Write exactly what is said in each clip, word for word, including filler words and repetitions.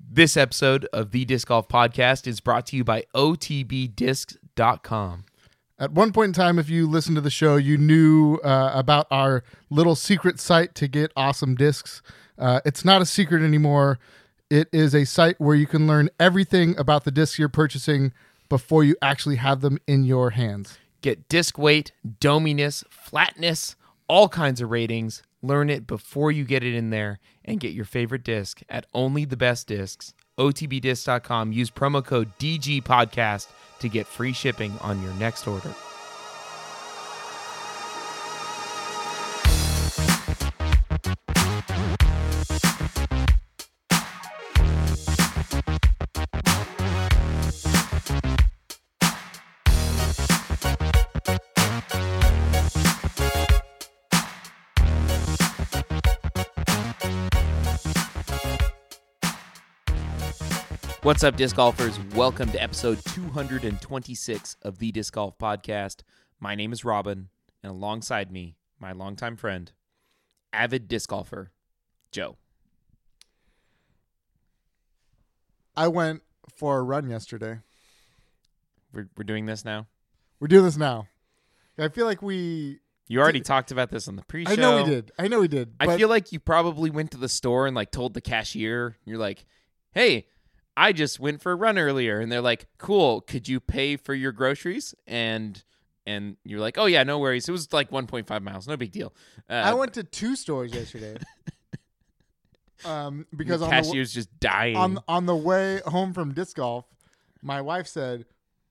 This episode of the Disc Golf Podcast is brought to you by O T B discs dot com. At one point in time, if you listened to the show, you knew uh, about our little secret site to get awesome discs. Uh, it's not a secret anymore. It is a site where you can learn everything about the discs you're purchasing before you actually have them in your hands. Get disc weight, dominess, flatness, all kinds of ratings. Learn it before you get it in there and get your favorite disc at only the best discs. O T B discs dot com. Use promo code D G Podcast to get free shipping on your next order. What's up, disc golfers? Welcome to episode two hundred twenty-six of the Disc Golf Podcast. My name is Robin, and alongside me, my longtime friend, avid disc golfer, Joe. I went for a run yesterday. We're, we're doing this now? We're doing this now. I feel like we... You already did, talked about this on the pre-show. I know we did. I know we did. I feel like you probably went to the store and like told the cashier, you're like, hey... I just went for a run earlier, and they're like, cool, could you pay for your groceries? And and you're like, oh, yeah, no worries. It was like one point five miles. No big deal. Uh, I went to two stores yesterday. um, because the on cashier's the, just dying. On, on the way home from disc golf, my wife said,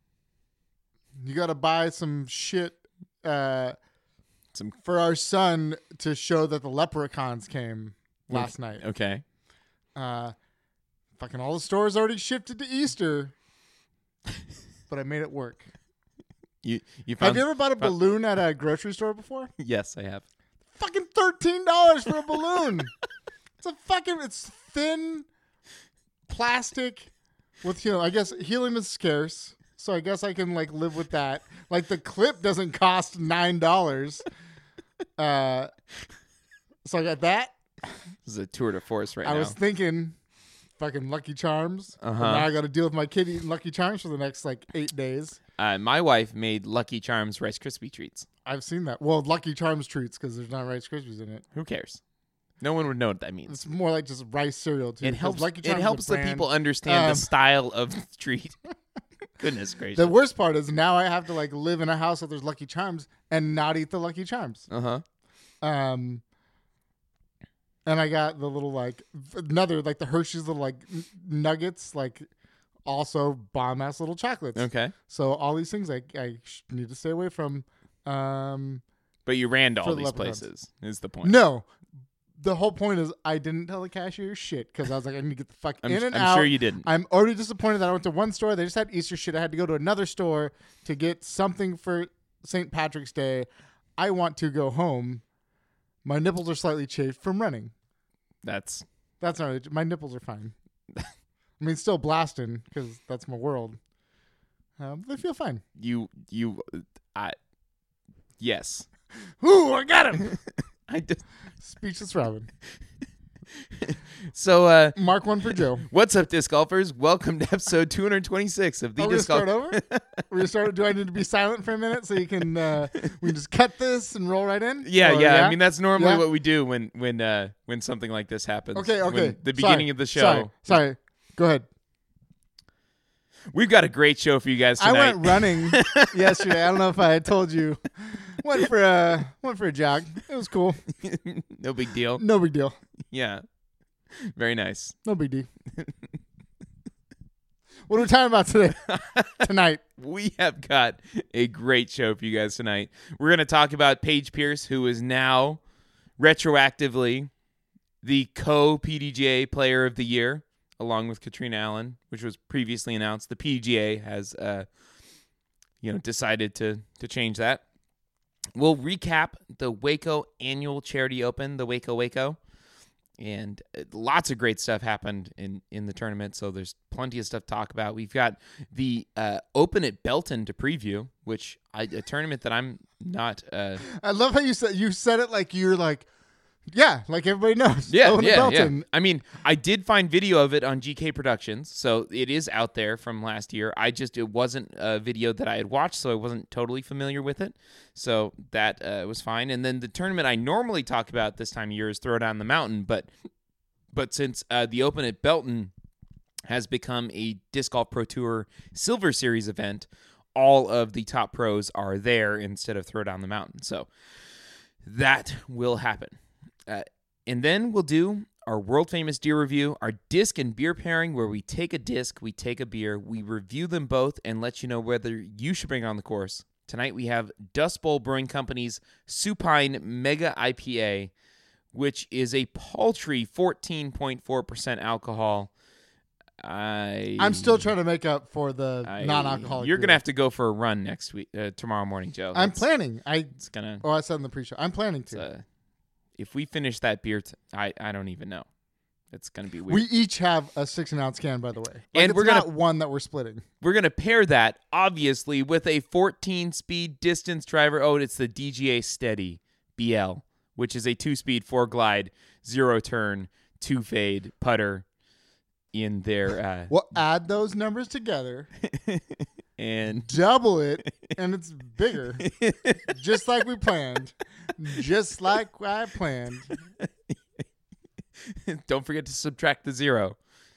you got to buy some shit uh, some for our son to show that the leprechauns came last okay. night. Okay. Uh Fucking all the stores already shifted to Easter, but I made it work. You you found, have you ever bought a found, balloon at a grocery store before? Yes, I have. Fucking thirteen dollars for a balloon. It's a fucking it's thin plastic with, you know, I guess helium is scarce, so I guess I can like live with that. Like the clip doesn't cost nine dollars. Uh, so I got that. This is a tour de force right I now. I was thinking. Fucking Lucky Charms. Uh-huh. Now I got to deal with my kid eating Lucky Charms for the next like eight days. Uh, my wife made Lucky Charms Rice Krispie treats. I've seen that. Well, Lucky Charms treats because there's not Rice Krispies in it. Who cares? No one would know what that means. It's more like just rice cereal too. It helps. Lucky Charms it helps the brand. people understand um, the style of the treat. Goodness gracious. The worst part is now I have to like live in a house that there's Lucky Charms and not eat the Lucky Charms. Uh huh. Um. And I got the little, like, another, like, the Hershey's little, like, n- nuggets, like, also bomb-ass little chocolates. Okay. So all these things I, I sh- need to stay away from. Um, but you ran to all the these leprechauns. places, is the point. No. The whole point is I didn't tell the cashier shit because I was like, I need to get the fuck I'm, in and I'm out. sure you didn't. I'm already disappointed that I went to one store. They just had Easter shit. I had to go to another store to get something for Saint Patrick's Day. I want to go home. My nipples are slightly chafed from running. That's that's not. My nipples are fine. I mean, still blasting because that's my world. Um, they feel fine. You you, I, yes. Ooh, I got him. I just Speechless Robin. So, uh, mark one for Joe. What's up, disc golfers? Welcome to episode two hundred twenty-six of the oh, Disc Golf. Golf. Start over. We're gonna start. Do I need to be silent for a minute so you can uh, we can just cut this and roll right in? Yeah, or, yeah, yeah. I mean, that's normally Yeah? what we do when when uh, when something like this happens. Okay, okay. When the beginning sorry, of the show. Sorry, sorry. Go ahead. We've got a great show for you guys tonight. I went running yesterday. I don't know if I told you. Went for a went for a jog. It was cool. No big deal. No big deal. Yeah. Very nice. No big deal. What are we talking about today? Tonight. We have got a great show for you guys tonight. We're going to talk about Paige Pierce, who is now retroactively the co-P D G A Player of the Year, along with Katrina Allen, which was previously announced. The P D G A has, uh, you know, decided to to change that. We'll recap the Waco Annual Charity Open, the Waco Waco. And lots of great stuff happened in, in the tournament, so there's plenty of stuff to talk about. We've got the uh, Open at Belton to preview, which I, a tournament that I'm not. Uh, I love how you said you said it like you're like Yeah, like everybody knows. Yeah, Owen yeah, Belton. yeah. I mean, I did find video of it on G K Productions, so it is out there from last year. I just it wasn't a video that I had watched, so I wasn't totally familiar with it. So that uh, was fine. And then the tournament I normally talk about this time of year is Throwdown the Mountain, but but since uh, the Open at Belton has become a Disc Golf Pro Tour Silver Series event, all of the top pros are there instead of Throwdown the Mountain. So that will happen. Uh, and then we'll do our world-famous deer review, our disc and beer pairing, where we take a disc, we take a beer, we review them both, and let you know whether you should bring on the course. Tonight we have Dust Bowl Brewing Company's Supine Mega I P A, which is a paltry fourteen point four percent alcohol. I, I'm still trying to make up for the I, non-alcoholic. You're beer. gonna have to go for a run next week, uh, tomorrow morning, Joe. I'm It's- planning. I It's gonna. oh, I said in the pre-show. I'm planning It's, to. uh, if we finish that beer, t- I I don't even know. It's gonna be weird. We each have a six and ounce can, by the way. Like, And it's we're gonna- not one that we're splitting. We're going to pair that, obviously, with a fourteen-speed distance driver. Oh, it's the D G A Steady B L, which is a two-speed, four-glide, zero-turn, two-fade putter in their... Uh, We'll add those numbers together, and double it, and it's bigger. Just like we planned. Just like I planned. don't forget to subtract the zero.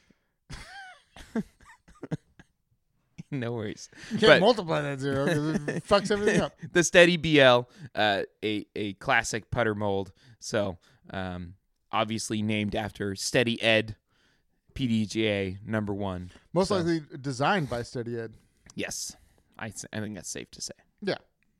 No worries. You But- can't multiply that zero because it fucks everything up. The Steady B L, uh, a a classic putter mold. So um, obviously named after Steady Ed, P D G A number one. Most So- likely designed by Steady Ed. Yes, I, s- I think that's safe to say. Yeah.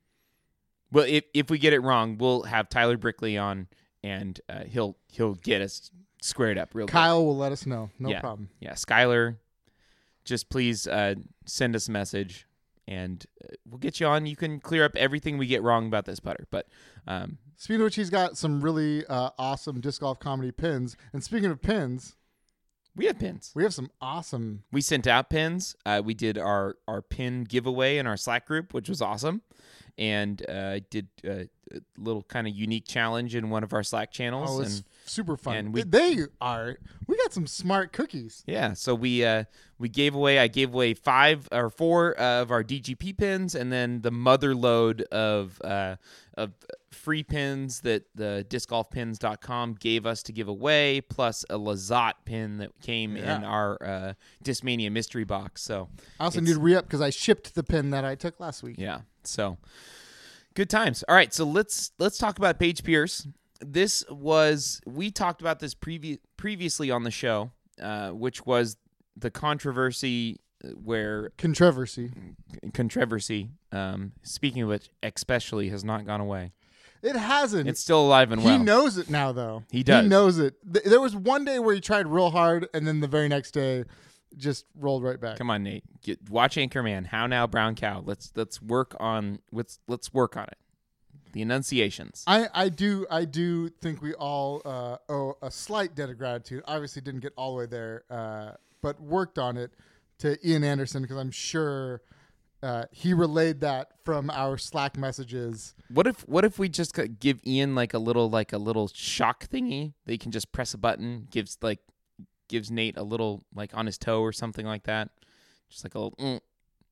Well, if if we get it wrong, we'll have Tyler Brickley on, and uh, he'll he'll get us squared up real Kyle will let us know. No Yeah. problem. good. Yeah, Skylar, just please uh, send us a message, and uh, we'll get you on. You can clear up everything we get wrong about this putter. But um, Speaking of which, he's got some really uh, awesome disc golf comedy pins. And speaking of pins, we have pins. we have some awesome. We sent out pins. Uh, we did our, our pin giveaway in our Slack group, which was awesome. And uh, did uh, a little kind of unique challenge in one of our Slack channels. Oh, it's and super fun. and we- they are. We got some smart cookies. yeah, so we uh, we gave away. I gave away five or four of our D G P pins, and then the mother load of uh, of free pins that the disc golf pins dot com gave us to give away, plus a Lazat pin that came in Yeah. our uh, Discmania mystery box. So I also It's- need to re up because I shipped the pin that I took last week. yeah, so good times. All right, so let's let's talk about Paige Pierce. This was we talked about this previ- previously on the show, uh, which was the controversy where Controversy. controversy. Um, speaking of which, especially has not gone away. It hasn't. It's still alive and well. He knows it now, though. He does. He knows it. Th- There was one day where he tried real hard, and then the very next day, just rolled right back. Come on, Nate. Get, watch Anchorman. How now, Brown Cow? Let's let's work on let's let's work on it. The enunciations. I, I do I do think we all uh, owe a slight debt of gratitude. Obviously, didn't get all the way there, uh, but worked on it to Ian Anderson because I'm sure uh, he relayed that from our Slack messages. What if what if we just c- give Ian like a little like a little shock thingy? They can just press a button, gives like gives Nate a little like on his toe or something like that. Just like a little. Mm.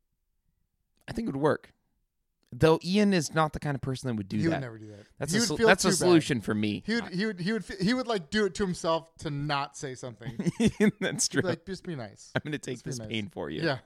I think it would work. Though Ian is not the kind of person that would do he that. would never do that. That's he a would sol- feel that's a too bad. solution for me. He would he would he would fe- he would like do it to himself to not say something. That's He'd true. be like, just be nice. I'm going to take just be this nice. pain for you. Yeah.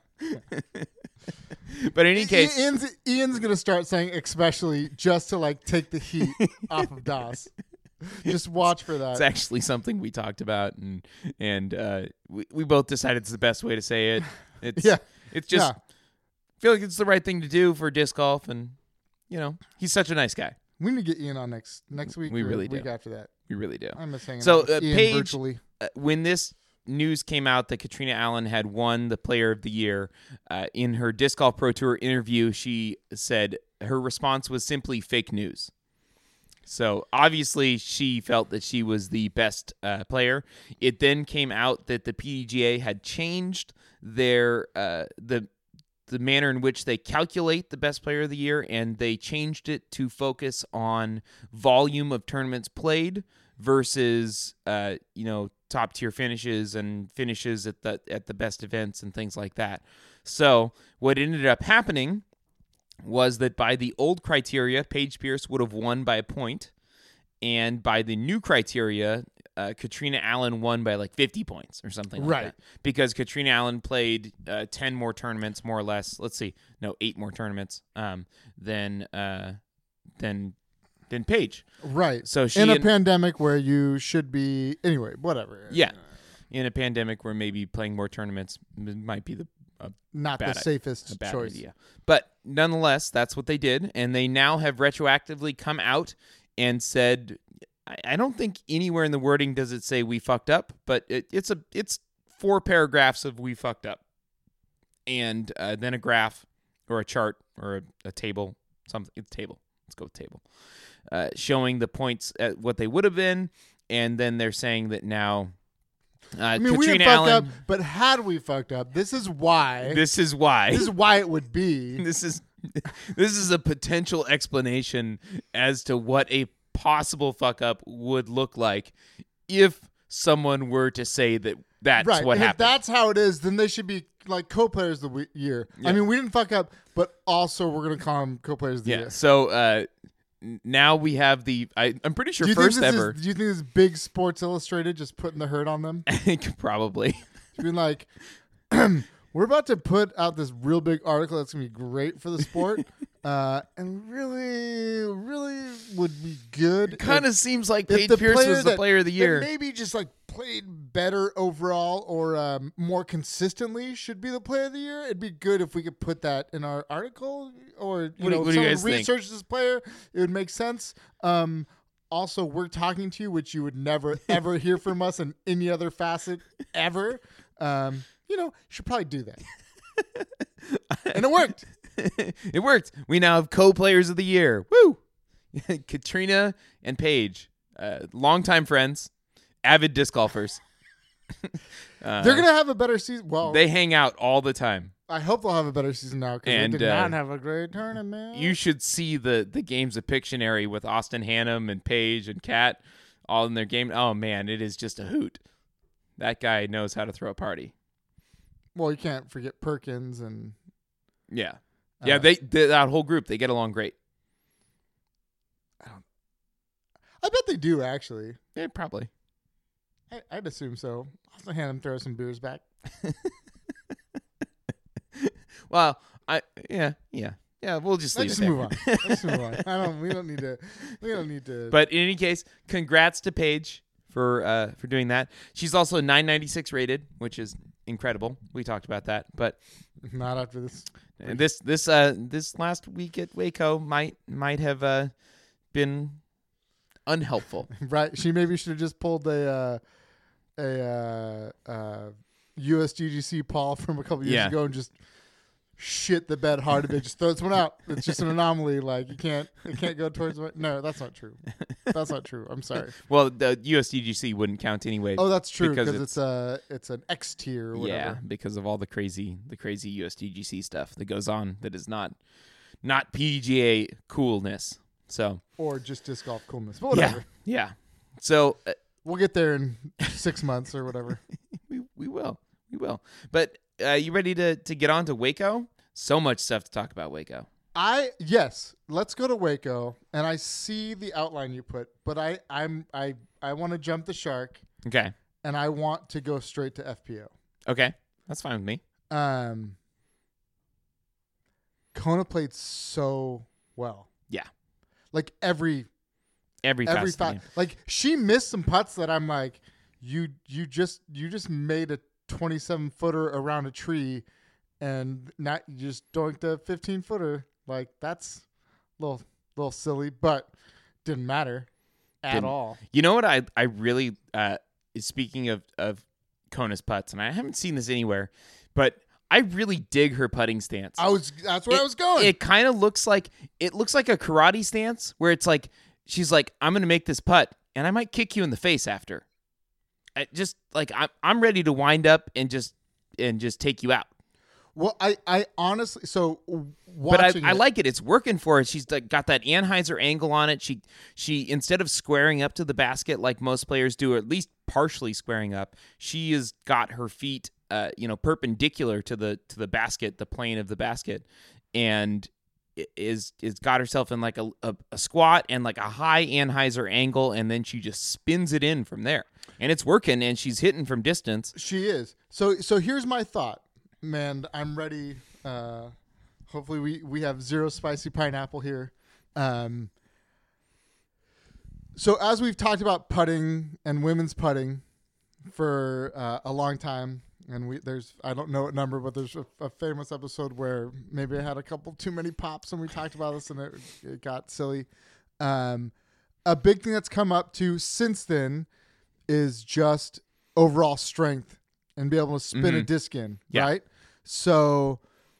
But in any case, Ian's, Ian's gonna start saying especially just to like take the heat off of Das. Just watch for that. it's actually something we talked about, and and uh, we we both decided it's the best way to say it. It's Yeah. It's just Yeah. I feel like it's the right thing to do for disc golf, and you know he's such a nice guy. We need to get Ian on next next week. We or really week do. after that. We really do. I miss hanging So, out with uh, Ian Paige- virtually. Uh, when this news came out that Katrina Allen had won the Player of the Year, uh, in her Disc Golf Pro Tour interview, she said her response was simply fake news. So obviously she felt that she was the best uh, player. It then came out that the P D G A had changed their uh, the the manner in which they calculate the best player of the year, and they changed it to focus on volume of tournaments played versus uh, you know, top tier finishes and finishes at the at the best events and things like that. So what ended up happening was that by the old criteria, Paige Pierce would have won by a point, and by the new criteria, uh, Katrina Allen won by like fifty points or something like Right. that. Because Katrina Allen played uh, ten more tournaments, more or less. Let's see, no, eight more tournaments um, than uh, than than Paige. Right. So she in a and- pandemic where you should be anyway, whatever. Yeah, in a pandemic where maybe playing more tournaments m- might be the a Not Bad the i- safest a bad choice. idea. But nonetheless, that's what they did, and they now have retroactively come out and said, I, I don't think anywhere in the wording does it say we fucked up, but it, it's a it's four paragraphs of we fucked up, and uh, then a graph or a chart or a, a table, something. It's table. Let's go with table, uh, showing the points at what they would have been, and then they're saying that now. Uh, I mean, we Katrina didn't fuck Allen, up, but had we fucked up, this is why. this is why. this is why it would be. This is this is a potential explanation as to what a possible fuck up would look like if someone were to say that that's right. what and happened. If that's how it is, then they should be like co-players of the we- year. Yeah. I mean, we didn't fuck up, but also we're gonna call them co-players of the yeah. year. So uh, n- now we have the. I, I'm pretty sure Do you first think this ever. Is, do you think this is big Sports Illustrated just putting the hurt on them? I think probably. Being like, we're about to put out this real big article that's gonna be great for the sport, uh, and really, really would be good. Kind if- of seems like if Paige the Pierce player was the that- player of the that year. maybe just like played better overall or um, more consistently should be the player of the year. It'd be good if we could put that in our article, or you What do- know, what if do you someone guys think? researched this player, it would make sense. Um, also, we're talking to you, which you would never ever hear from us in any other facet ever. Um, you know, you should probably do that, and it worked. It worked. We now have co-players of the year. Woo! Katrina and Paige, uh, longtime friends, avid disc golfers. uh, They're gonna have a better season. Well, They hang out all the time. I hope they'll have a better season now because And, they did uh, not have a great tournament. You should see the the games of Pictionary with Austin Hannum and Paige and Kat all in their game. Oh man, it is just a hoot. That guy knows how to throw a party. Well, you can't forget Perkins and Yeah, yeah. Uh, They, they that whole group they get along great. I bet they do actually. Yeah, probably. I, I'd assume so. I'll hand him throw some beers back. Well, I yeah yeah yeah. We'll just leave Let's it just there. move on. Let's just move on. I don't. We don't need to. We don't need to. But in any case, congrats to Paige for uh, for doing that. She's also nine ninety-six rated, which is incredible. We talked about that, but not after this. this this uh this last week at Waco might might have uh, been unhelpful. Right. She maybe should have just pulled a uh, a uh, uh, U S G G C Paul from a couple years Yeah. ago and just shit the bed hard a bit. Just throw this one out. It's just an anomaly. Like you can't. It can't go towards. My, no, that's not true. That's not true. I'm sorry. Well, the U S D G C wouldn't count anyway. Oh, that's true Because because it's, a it's an X tier or whatever. yeah, because of all the crazy the crazy U S D G C stuff that goes on that is not not P D G A coolness. So Or just disc golf coolness. But whatever. yeah, yeah. So uh, We'll get there in six months or whatever. we we will we will. But uh, you ready to to get on to Waco? So much stuff to talk about Waco. I yes, let's go to Waco, and I see the outline you put, but I I'm I I want to jump the shark, Okay, and I want to go straight to F P O. okay, that's fine with me. Um, Kona played so well, Yeah, like every every every facet of the fa- game. like she missed some putts that I'm like, you you just you just made a twenty-seven footer around a tree, and not you just doinked a fifteen footer. Like that's a little little silly, but didn't matter at Didn't. all. You know what I I really uh speaking of of Kona's putts, and I haven't seen this anywhere, but I really dig her putting stance. I was that's where It- I was going. It kind of looks like it looks like a karate stance where it's like she's like, I'm gonna make this putt and I might kick you in the face after. I just like I'm I'm ready to wind up and just and just take you out. Well, I, I honestly, so watching But I, I it- like it. It's working for her. She's like, got that Anheuser angle on it. She she instead of squaring up to the basket like most players do, or at least partially squaring up, she has got her feet, uh, you know, perpendicular to the to the basket, the plane of the basket, and is is got herself in like a, a, a squat and like a high Anheuser angle, and then she just spins it in from there, and it's working. And she's hitting from distance. She is. So so here's my thought, man. I'm ready. Uh, hopefully we, we have zero spicy pineapple here. Um, so as we've talked about putting and women's putting for uh, a long time, and we there's I don't know what number, but there's a, a famous episode where maybe I had a couple too many pops and we talked about this and it, it got silly. Um, a big thing that's come up to since then is just overall strength and be able to spin Mm-hmm. a disc in, Yeah. right? So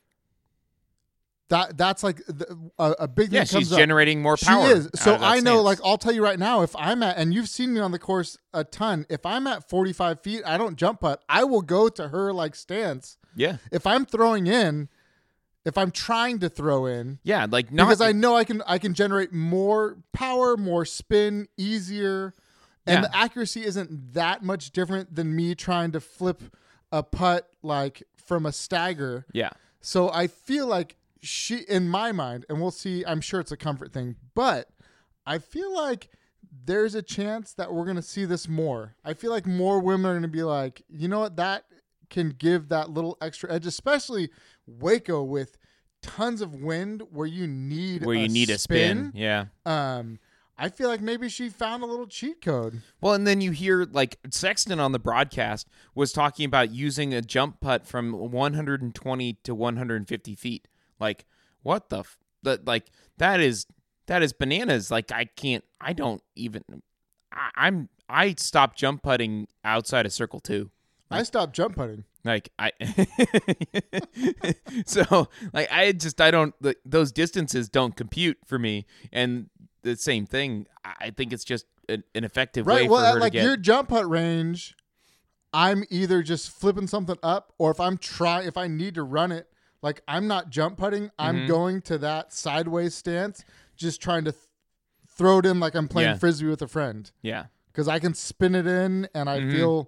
that that's like the, a, a big thing Yeah, that comes she's up. generating more She power. is. out So of that I know, stance. like, I'll tell you right now, if I'm at, and you've seen me on the course a ton, if I'm at forty-five feet, I don't jump putt. I will go to her like stance. yeah, If I'm throwing in, if I'm trying to throw in, yeah, like not because I know I can, I can generate more power, more spin, easier, and Yeah. the accuracy isn't that much different than me trying to flip a putt like from a stagger. yeah. So I feel like she, in my mind, and we'll see, I'm sure it's a comfort thing, but I feel like there's a chance that we're going to see this more. I feel like more women are going to be like, you know what, that can give that little extra edge, especially Waco with tons of wind where you need Where a you need a spin, yeah. Um, I feel like maybe she found a little cheat code. Well, and then you hear like Sexton on the broadcast was talking about using a jump putt from one hundred twenty to one hundred fifty feet. Like, what the, f- that like that is that is bananas. Like, I can't, I don't even, I, I'm I stopped jump putting outside of circle two. I stopped jump putting. Like I, so like I just I don't like, those distances don't compute for me, and the same thing. I think it's just an, an effective way Right. Well, for her at like to get. your jump putt range, I'm either just flipping something up, or if I'm try if I need to run it, like I'm not jump putting. I'm Mhm. going to that sideways stance, just trying to th- throw it in like I'm playing Yeah. frisbee with a friend, Yeah, because I can spin it in, and I Mhm. feel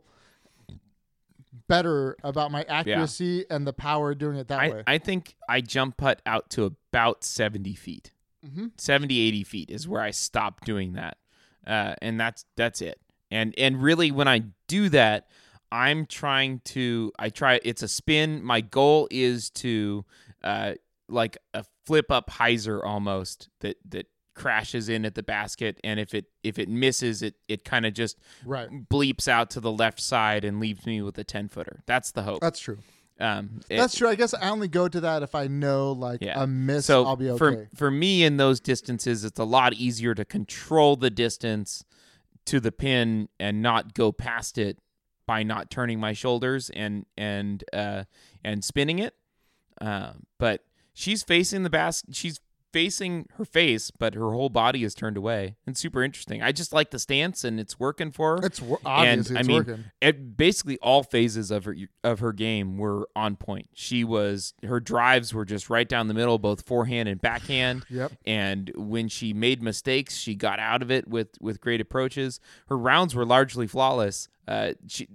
better about my accuracy and the power doing it that I way. I think I jump putt out to about seventy feet. Mhm. seventy, eighty feet is where I stop doing that, uh, and that's that's it. And and really, when I do that, I'm trying to. I try. It's a spin. My goal is to uh, like a flip up hyzer almost that that crashes in at the basket, and if it if it misses, it it kind of just Right. bleeps out to the left side and leaves me with a ten footer. That's the hope. That's true. Um, it- That's true. I guess I only go to that if I know like Yeah. a miss, so I'll be okay. for for me in those distances, it's a lot easier to control the distance to the pin and not go past it by not turning my shoulders and and uh, and spinning it. Uh, but she's facing the basket. She's facing her face, but her whole body is turned away. It's super interesting. I just like the stance, and it's working for her. It's wor- obviously and it's I mean, working. It, basically all phases of her of her game were on point. She was her drives were just right down the middle, both forehand and backhand. Yep. And when she made mistakes, she got out of it with with great approaches. Her rounds were largely flawless. Uh, she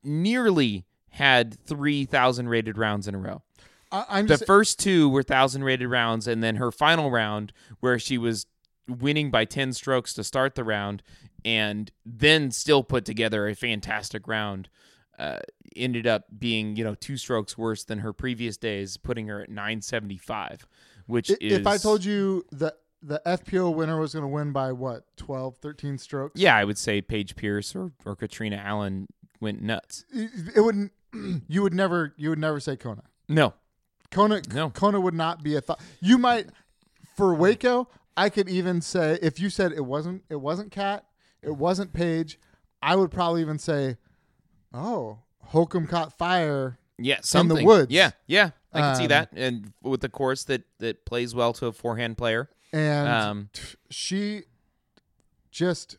nearly had three thousand rated rounds in a row. I, I'm The just first two were thousand rated rounds, and then her final round, where she was winning by ten strokes to start the round, and then still put together a fantastic round, uh, ended up being you know two strokes worse than her previous days, putting her at nine seventy five, which I- is if I told you the the F P O winner was going to win by what twelve, thirteen strokes, yeah, I would say Paige Pierce or or Katrina Allen went nuts. it, it wouldn't. You would never. You would never say Kona. No, Kona. No. Kona would not be a thought. You might for Waco. I could even say if you said it wasn't. It wasn't Kat. It wasn't Paige. I would probably even say, oh, Holcomb caught fire. yeah, something. woods. Yeah, yeah, I can see Um, that, and with the course that that plays well to a forehand player. And Um, t- she just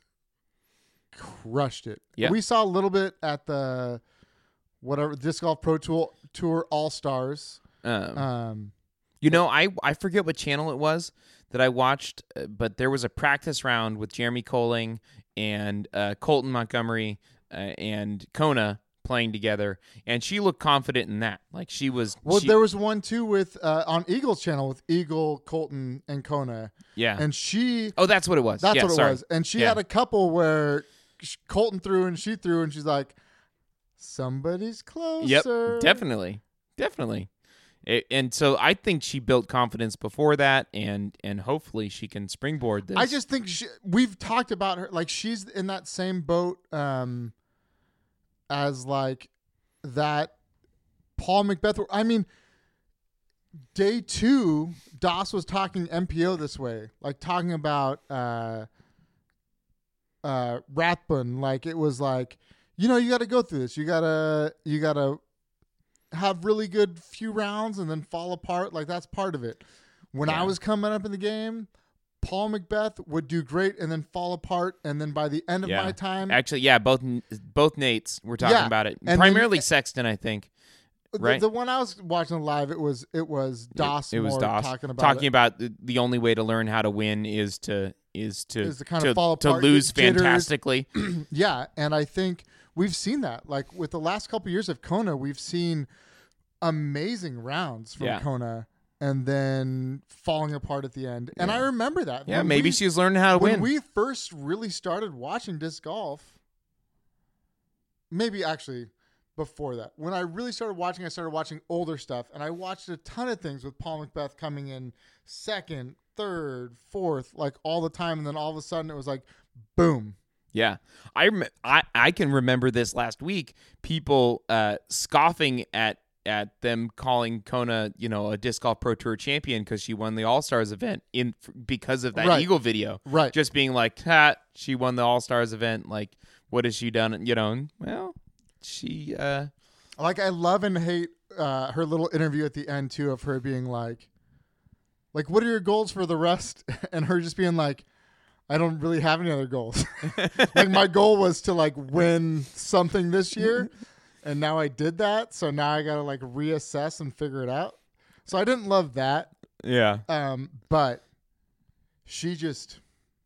crushed it. Yeah. We saw a little bit at the whatever Disc Golf Pro Tour Tour All Stars. Um, Um, you know, I I forget what channel it was that I watched, uh, but there was a practice round with Jeremy Colling and uh, Colton Montgomery uh, and Kona playing together, and she looked confident in that. Like she was. well, she, there was one too with uh, on Eagle's channel with Eagle, Colton, and Kona, yeah. and she. oh, that's what it was. That's yeah, what it sorry. was, and she Yeah. had a couple where sh- Colton threw and she threw, and she's like, "Somebody's closer." Yep, definitely, definitely. It, and so I think she built confidence before that, and and hopefully she can springboard this. I just think she, we've talked about her like she's in that same boat um, as like that Paul Macbeth. I mean, day two, Doss was talking M P O this way, like talking about uh, uh, Rathbun. Like it was like, you know, you got to go through this. You gotta, you gotta have really good few rounds and then fall apart. Like that's part of it. When Yeah. I was coming up in the game, Paul Macbeth would do great and then fall apart. And then by the end of Yeah. my time, Actually, yeah, both both Nates were talking Yeah, about it. and Primarily then- Sexton, I think. the, right. the one I was watching live, it was it was Doss It was more Doss talking about talking it. about the, the only way to learn how to win is to is to Is to kind to, of fall to apart, lose get jitters. fantastically. Yeah, and I think we've seen that. Like with the last couple years of Kona, we've seen amazing rounds from Yeah. Kona and then falling apart at the end. And Yeah. I remember that. Yeah, When maybe we, she was learning how to when win. we first really started watching disc golf. Maybe actually before that. When I really started watching, I started watching older stuff, and I watched a ton of things with Paul Macbeth coming in second, third, fourth, like all the time, and then all of a sudden it was like, boom. Yeah, I, rem- I I can remember this last week. People uh, scoffing at at them calling Kona, you know, a disc golf pro tour champion because she won the All Stars event in because of that Right. Eagle video. Right. Just being like, ha, she won the All Stars event. Like, what has she done? You know, and, well, she. Uh, Like I love and hate uh, her little interview at the end too of her being like, like, what are your goals for the rest? And her just being like, I don't really have any other goals. Like my goal was to like win something this year, and now I did that. So now I gotta like reassess and figure it out. So I didn't love that, yeah. um, but she just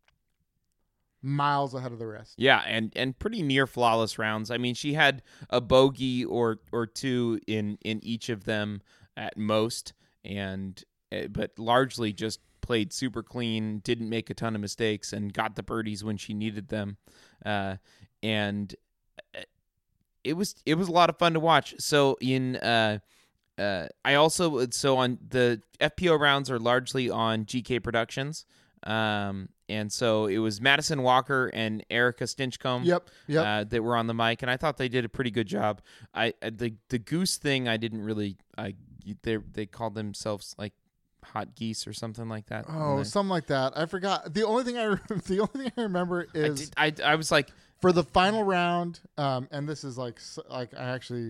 miles ahead of the rest. Yeah, and, and pretty near flawless rounds. I mean, she had a bogey or or two in, in each of them at most, and uh, but largely just played super clean, didn't make a ton of mistakes, and got the birdies when she needed them. Uh, and it was it was a lot of fun to watch. So in uh, uh, I also so on the F P O rounds are largely on G K Productions. Um, and so it was Madison Walker and Erica Stinchcomb Yep. Yep. uh, that were on the mic, and I thought they did a pretty good job. I uh, the the goose thing I didn't really I they they called themselves like hot geese or something like that. oh, And I- something like that. I forgot. The only thing I the only thing I remember I, is did, I I was like, for the final round, um, and this is like s- like I actually,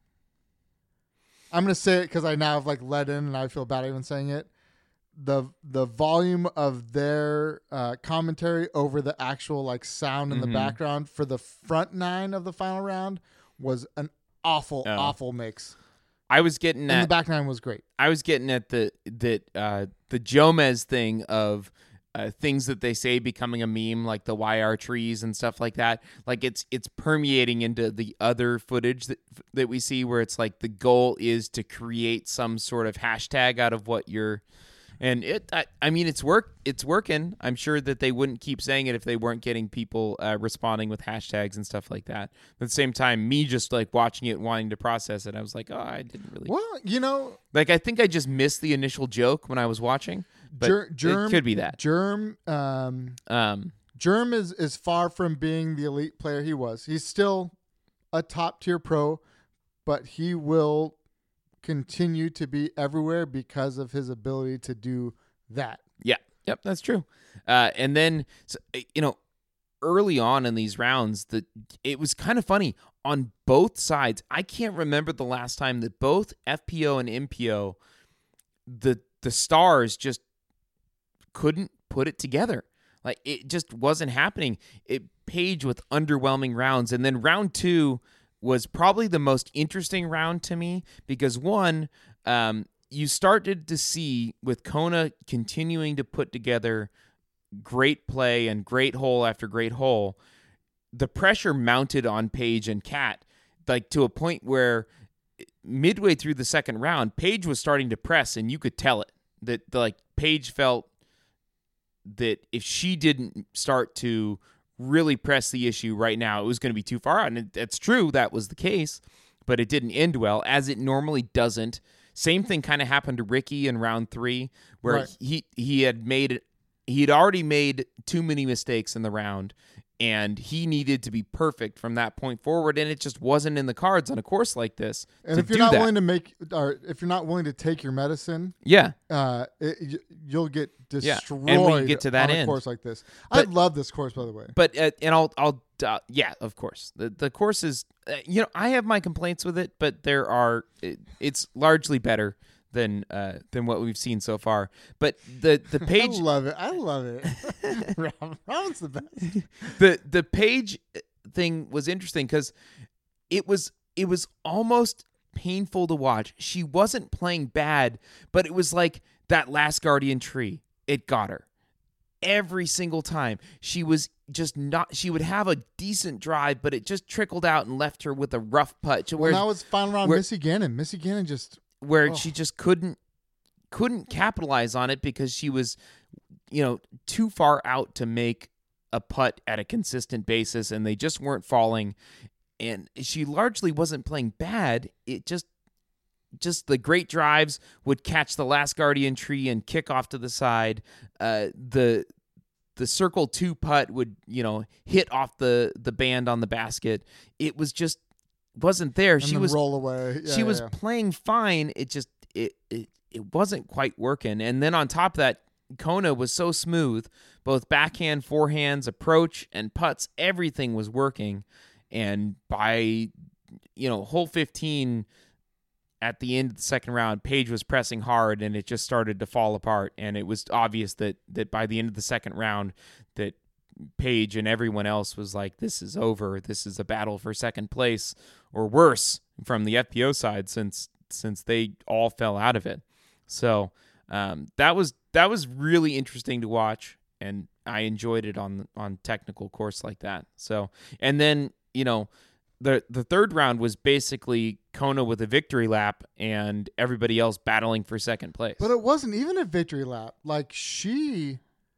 I'm gonna say it because I now have like let in, and I feel bad even saying it. The the volume of their uh, commentary over the actual like sound in Mhm. the background for the front nine of the final round was an awful Oh. awful mix, I was getting and at the back nine was great. I was getting at the that uh, the Jomez thing of uh, things that they say becoming a meme, like the Y R trees and stuff like that. Like it's it's permeating into the other footage that that we see, where it's like the goal is to create some sort of hashtag out of what you're. And it, I, I mean, it's work. It's working. I'm sure that they wouldn't keep saying it if they weren't getting people uh, responding with hashtags and stuff like that. At the same time, me just like watching it, wanting to process it, I was like, oh, I didn't really. Well, you know, Like, I think I just missed the initial joke when I was watching, but Ger- Germ it could be that. Germ. Um, Um, Germ is, is far from being the elite player he was. He's still a top tier pro, but he will continue to be everywhere because of his ability to do that. yeah, yep, that's true. Uh, and then, so, you know, early on in these rounds, the it was kind of funny on both sides. I can't remember the last time that both F P O and M P O, the the stars just couldn't put it together. Like it just wasn't happening. It Page with underwhelming rounds, and then round two, was probably the most interesting round to me because one, um, you started to see with Kona continuing to put together great play and great hole after great hole, the pressure mounted on Paige and Kat, like to a point where midway through the second round, Paige was starting to press, and you could tell it that like Paige felt that if she didn't start to really press the issue right now, it was going to be too far out. And it, it's true that was the case, but it didn't end well, as it normally doesn't. Same thing kind of happened to Ricky in round three, where Right. he he had made he had already made too many mistakes in the round, and he needed to be perfect from that point forward, and it just wasn't in the cards on a course like this. And to if you're do not that. willing to make, or if you're not willing to take your medicine, yeah, uh, it, y- you'll get Yeah. destroyed. And when you get to that on a end. course like this. I But- love this course, by the way. But uh, and I'll I'll uh, yeah, of course. The the course is uh, you know, I have my complaints with it, but there are it, it's largely better than uh, than what we've seen so far. But the the I page love it. I love it. Ram- Ramon's the best. the the page thing was interesting cuz it was it was almost painful to watch. She wasn't playing bad, but it was like that last Guardian Tree. It got her. Every single time she was just not she would have a decent drive, but it just trickled out and left her with a rough putt Well, where now it's final round where- Missy Gannon. Missy Gannon just where oh. she just couldn't couldn't capitalize on it because she was you know too far out to make a putt at a consistent basis, and they just weren't falling, and she largely wasn't playing bad. It just just the great drives would catch the last Guardian Tree and kick off to the side. Uh, the the circle two putt would, you know, hit off the, the band on the basket. It was just wasn't there. and She then was roll away. Yeah, she yeah, was yeah. playing fine. It just it, it it wasn't quite working. And then on top of that, Kona was so smooth, both backhand, forehands, approach, and putts. Everything was working. And by you know hole fifteen, at the end of the second round, Paige was pressing hard, and it just started to fall apart. And it was obvious that that by the end of the second round, that Paige and everyone else was like, "This is over. This is a battle for second place, or worse, from the F P O side, since since they all fell out of it." So um, that was that was really interesting to watch, and I enjoyed it on on technical course like that. So and then you know. The the third round was basically Kona with a victory lap and everybody else battling for second place. But it wasn't even a victory lap. Like, she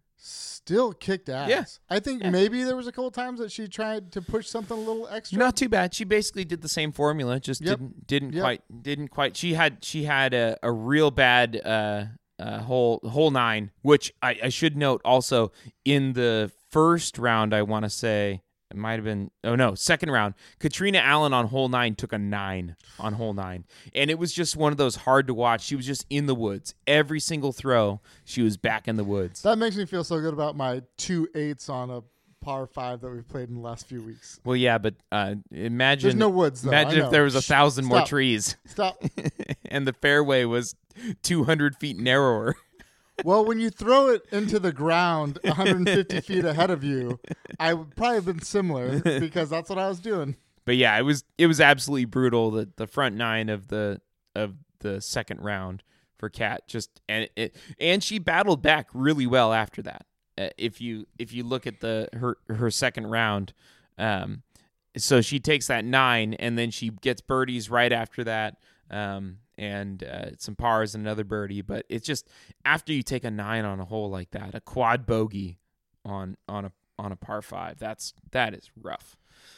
still kicked ass. Yeah. I think Yeah. maybe there was a couple times that she tried to push something a little extra. Not too bad. She basically did the same formula, just Yep. didn't didn't Yep. quite didn't quite. She had she had a, a real bad uh, uh, hole hole nine, which I, I should note also in the first round. I want to say. It might have been, oh no, second round. Katrina Allen on hole nine took a nine on hole nine. And it was just one of those hard to watch. She was just in the woods. Every single throw, she was back in the woods. That makes me feel so good about my two eights on a par five that we've played in the last few weeks. Well, yeah, but uh, imagine. There's no woods, though. I Imagine know. if there was a Shh, thousand more stop. trees Stop. and the fairway was two hundred feet narrower. Well, when you throw it into the ground one hundred fifty feet ahead of you, I would probably have been similar because that's what I was doing. But yeah, it was it was absolutely brutal. The the front nine of the of the second round for Kat just and it and she battled back really well after that. Uh, if you if you look at the her her second round, um, so she takes that nine and then she gets birdies right after that, um, and uh, some pars and another birdie. But it's just after you take a nine on a hole like that, a quad bogey on on a on a par five, that's that is rough.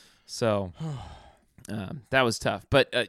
So um, that was tough. But uh,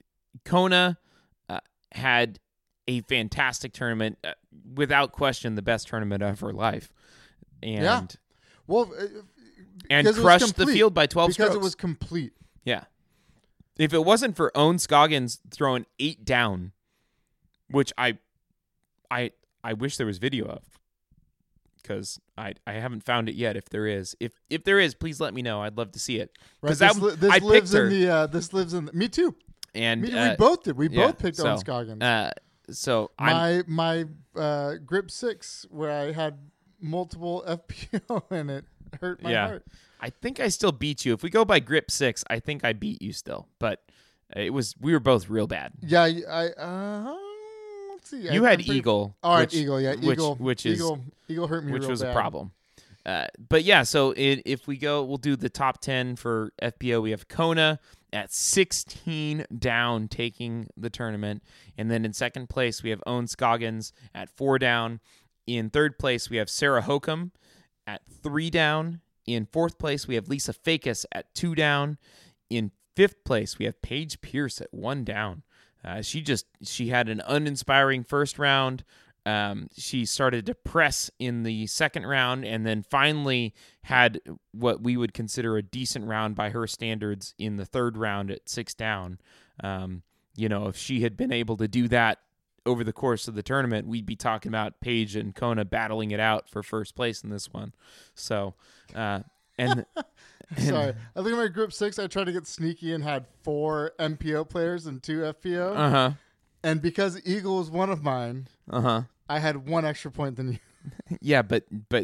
Kona uh, had a fantastic tournament, uh, without question, the best tournament of her life, and Yeah. Well, uh, and because it was crushed the complete. field by twelve because strokes. it was complete. Yeah. If it wasn't for Owen Scoggins throwing eight down, which I, I, I wish there was video of, because I, I haven't found it yet. If there is, if if there is, please let me know. I'd love to see it. Right? Because that This, li- this I lives picked her, in the. Uh, this lives in. The, me too. and Me, uh, we both did. We yeah, both picked so, Owen Scoggins. Uh, so I'm my my uh, grip six, where I had multiple F P O in it. hurt my Yeah. heart. I think I still beat you. If we go by grip six, I think I beat you still. But it was we were both real bad. Yeah, I uh, let's see. You I, had I'm pretty- Eagle. All right, which, Eagle. Yeah, which, Eagle. Which is Eagle. Eagle hurt me. which real was bad. a problem. Uh, but yeah, so it, if we go, we'll do the top ten for F P O. We have Kona at sixteen down, taking the tournament. And then in second place, we have Owen Scoggins at four down. In third place, we have Sarah Hokum at three down. In fourth place, we have Lisa Fakis at two down. In fifth place, we have Paige Pierce at one down. Uh, she just she had an uninspiring first round. Um, she started to press in the second round, and then finally had what we would consider a decent round by her standards in the third round at six down. Um, you know, if she had been able to do that over the course of the tournament, we'd be talking about Paige and Kona battling it out for first place in this one. So, uh, and, and Sorry, I think in my group six, I tried to get sneaky and had four M P O players and two F P O. uh huh, And because Eagle was one of mine, uh huh. I had one extra point than you. Yeah, but but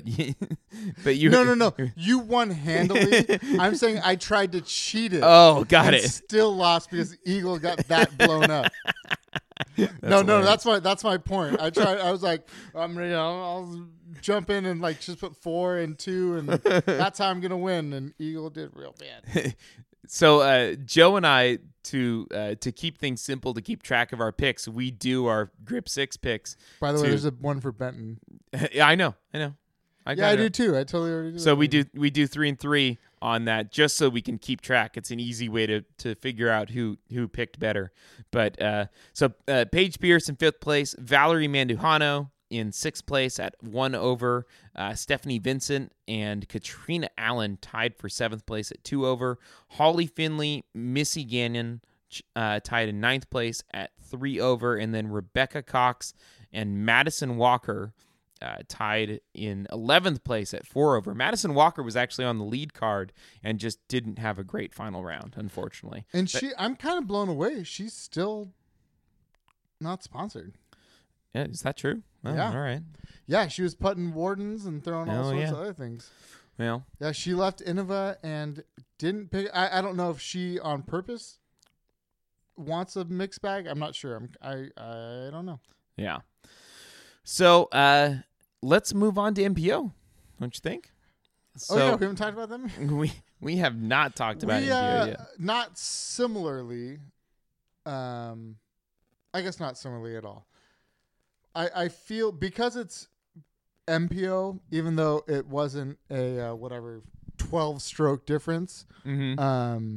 but you. No, no, no. You won handily. I'm saying I tried to cheat it. Oh, got and it. Still lost because Eagle got that blown up. no, no, hilarious. that's my that's my point. I tried. I was like, I'm ready. I'll, I'll jump in and like just put four and two, and that's how I'm gonna win. And Eagle did real bad. So uh, Joe and I, to uh, to keep things simple, to keep track of our picks, we do our grip six picks. By the way, to- there's a one for Benton. Yeah, I know, I know. I Yeah, got I it. do too. I totally already do. So that. we do we do three and three on that, just so we can keep track. It's an easy way to to figure out who who picked better. But uh, so uh, Paige Pierce in fifth place, Valerie Mandujano in sixth place at one over, uh, Stephanie Vincent and Katrina Allen tied for seventh place at two over, Holly Finley, Missy Gannon uh, tied in ninth place at three over, and then Rebecca Cox and Madison Walker uh, tied in eleventh place at four over. Madison Walker was actually on the lead card and just didn't have a great final round, unfortunately. And she, I'm kind of blown away. She's still not sponsored. Yeah, is that true? Oh, Yeah. All right. Yeah, she was putting wardens and throwing all Oh, sorts yeah. of other things. Well, Yeah, she left Innova and didn't pick. I, I don't know if she on purpose wants a mixed bag. I'm not sure. I'm, I I don't know. yeah. So uh, let's move on to M P O, don't you think? So oh yeah, we haven't talked about them. we we have not talked about we, M P O uh, yet. Not similarly. Um, I guess not similarly at all. I I feel because it's M P O, even though it wasn't a uh, whatever twelve stroke difference. Mm-hmm. Um,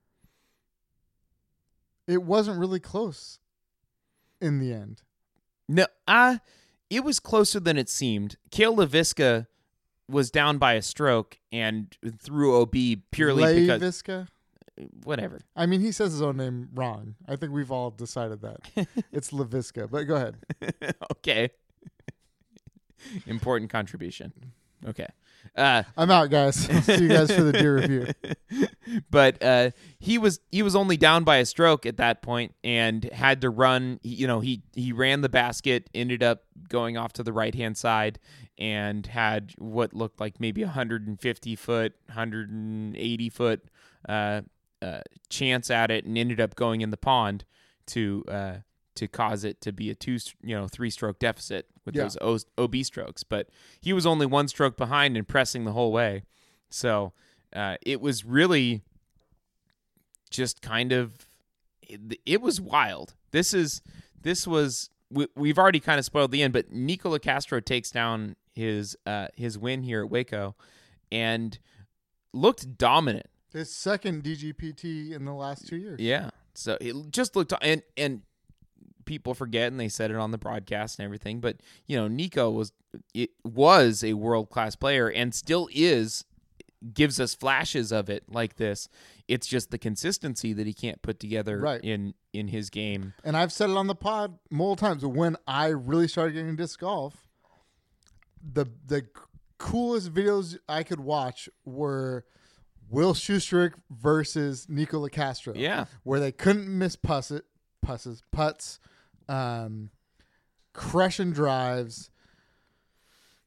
it wasn't really close in the end. No, uh, it was closer than it seemed. Kale LaVisca was down by a stroke and threw O B purely because Leviska? whatever. I mean, he says his own name wrong. I think we've all decided that. It's Leviska, but go ahead. Okay. Important contribution. Okay. Uh, I'm out, guys. See you guys for the deer review. but uh, he was he was only down by a stroke at that point and had to run. You know, he he ran the basket, ended up going off to the right hand side, and had what looked like maybe a one hundred fifty foot, one hundred eighty foot uh, uh, chance at it, and ended up going in the pond to uh, to cause it to be a two you know three stroke deficit with Yeah. those o- O B strokes. But he was only one stroke behind and pressing the whole way, so. Uh, it was really just kind of it, it was wild. This is this was we, we've already kind of spoiled the end, but Nicola Castro takes down his uh, his win here at Waco and looked dominant. His second D G P T in the last two years. Yeah, so it just looked and and people forget, and they said it on the broadcast and everything, but you know Nico was it was a world class player and still is. Gives us flashes of it like this. It's just the consistency that he can't put together Right. in in his game. And I've said it on the pod multiple times. When I really started getting disc golf, the the coolest videos I could watch were Will Schustrick versus Nicola Castro. Yeah. Where they couldn't miss pusses, pusses, putts, um, crushing drives,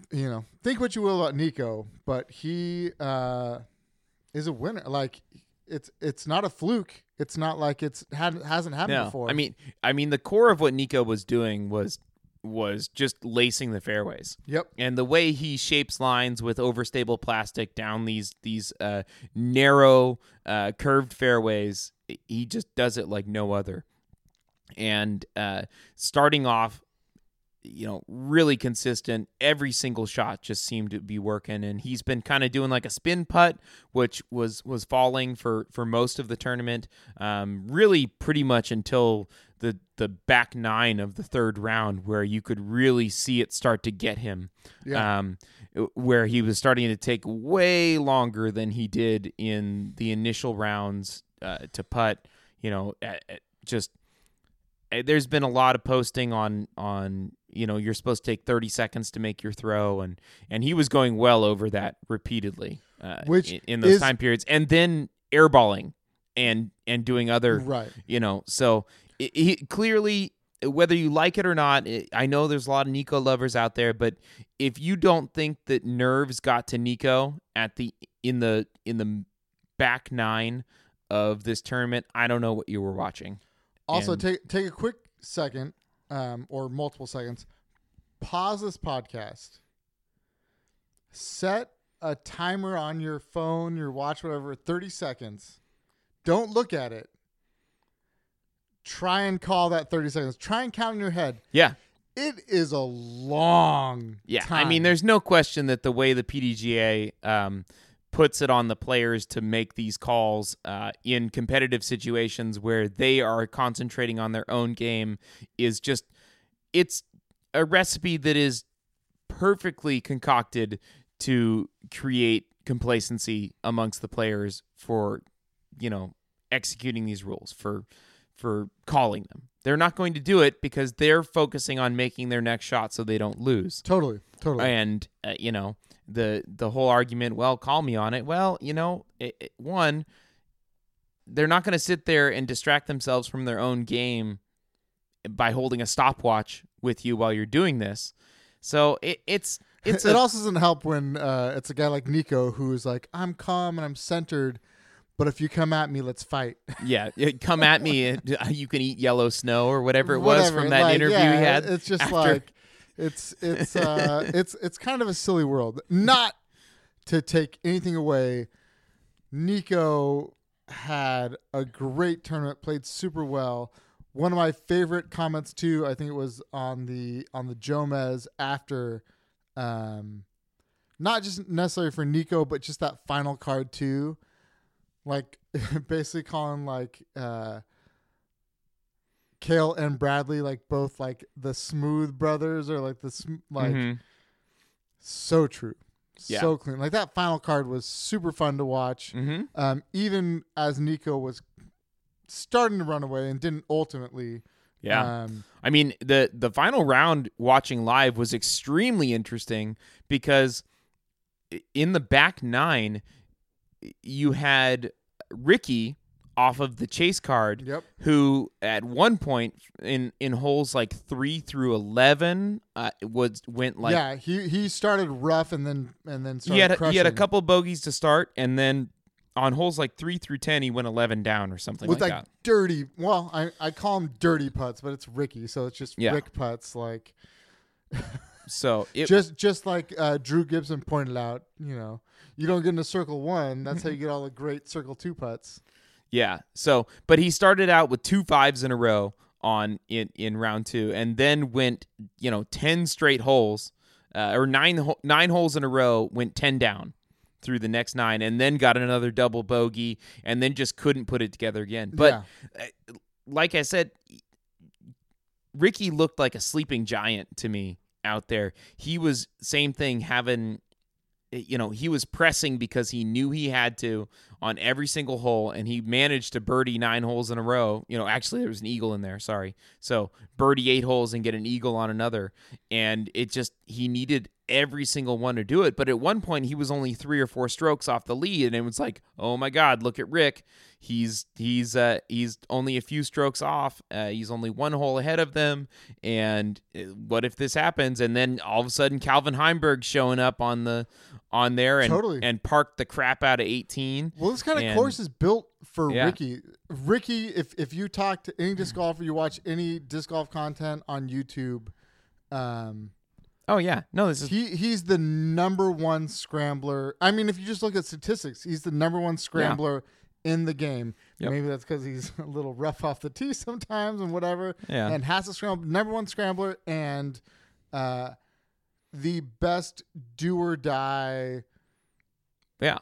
you know, think what you will about Nico, but he uh, is a winner. Like it's it's not a fluke. It's not like it's had hasn't happened No, before. I mean, I mean, the core of what Nico was doing was was just lacing the fairways. Yep. And the way he shapes lines with overstable plastic down these these uh, narrow, uh, curved fairways, he just does it like no other. And uh, starting off, you know, really consistent. Every single shot just seemed to be working, and he's been kind of doing like a spin putt, which was was falling for for most of the tournament. Um, really, pretty much until the the back nine of the third round, where you could really see it start to get him. Yeah. Um, where he was starting to take way longer than he did in the initial rounds uh, to putt. You know, at, at just. There's been a lot of posting on, on you know, you're supposed to take thirty seconds to make your throw, and, and he was going well over that repeatedly uh, Which in, in those is, time periods, and then airballing and and doing other, right. you know, so it, he clearly, whether you like it or not, it, I know there's a lot of Nico lovers out there, but if you don't think that nerves got to Nico at the in the in the back nine of this tournament, I don't know what you were watching. Also, And- take take a quick second, um, or multiple seconds. Pause this podcast. Set a timer on your phone, your watch, whatever. Thirty seconds. Don't look at it. Try and call that thirty seconds. Try and count in your head. Yeah. It is a long Yeah, time. I mean, there's no question that the way the P D G A um, puts it on the players to make these calls uh, in competitive situations where they are concentrating on their own game is just, it's a recipe that is perfectly concocted to create complacency amongst the players for, you know, executing these rules, for for calling them. They're not going to do it because they're focusing on making their next shot so they don't lose. Totally, totally. And, uh, you know, the the whole argument, well, call me on it. Well, you know, it, it, one, they're not going to sit there and distract themselves from their own game by holding a stopwatch with you while you're doing this. So it, it's it's it a, also doesn't help when uh, it's a guy like Nico who's like, I'm calm and I'm centered, but if you come at me, let's fight. yeah, it- come at me. And you can eat yellow snow or whatever it was Whatever, from that like, interview yeah, he had. It's just after. like it's it's uh it's it's kind of a silly world. Not to take anything away. Nico had a great tournament, played super well. One of my favorite comments too, I think it was on the on the Jomez after, um, not just necessarily for Nico, but just that final card too, like basically calling like uh, Cale and Bradley like both like the smooth brothers or like the sm- like Mhm. so true, Yeah. so clean. Like that final card was super fun to watch. Mhm. Um, even as Nico was starting to run away and didn't ultimately. Yeah. Um, I mean, the the final round watching live was extremely interesting because in the back nine, you had Ricky off of the chase card, Yep. who at one point in, in holes like three through eleven uh, was went like yeah, he he started rough and then and then started he had a, crushing. he had a couple bogeys to start, and then on holes like three through ten, he went eleven down or something with like like that. dirty. Well, I I call him dirty putts, but it's Ricky, so it's just Yeah. Rick putts. Like So it just just like uh, Drew Gibson pointed out, you know, you don't get into circle one. That's how you get all the great circle two putts. Yeah. So, but he started out with two fives in a row on in, in round two, and then went, you know, ten straight holes, uh, or nine ho- nine holes in a row, went ten down through the next nine, and then got another double bogey, and then just couldn't put it together again. But Yeah. uh, like I said, Ricky looked like a sleeping giant to me out there. He was same thing, having, you know, he was pressing because he knew he had to on every single hole, and he managed to birdie nine holes in a row. You know, actually there was an eagle in there, sorry. So birdie eight holes and get an eagle on another. And it just, he needed every single one to do it. But at one point, he was only three or four strokes off the lead, and it was like, oh my God, look at Rick. He's he's uh, he's only a few strokes off. Uh, he's only one hole ahead of them. And what if this happens? And then all of a sudden, Calvin Heimberg showing up on the on there and Totally. and parked the crap out of eighteen. Well, this kind of And- course is built for Yeah. Ricky. Ricky, if if you talk to any disc golfer, you watch any disc golf content on YouTube, um, Oh yeah, no, this is he he's the number one scrambler. I mean, if you just look at statistics, he's the number one scrambler in the game. Yep. Maybe that's because he's a little rough off the tee sometimes and whatever. Yeah. And has to scramble, number one scrambler and uh, the best do or die yeah,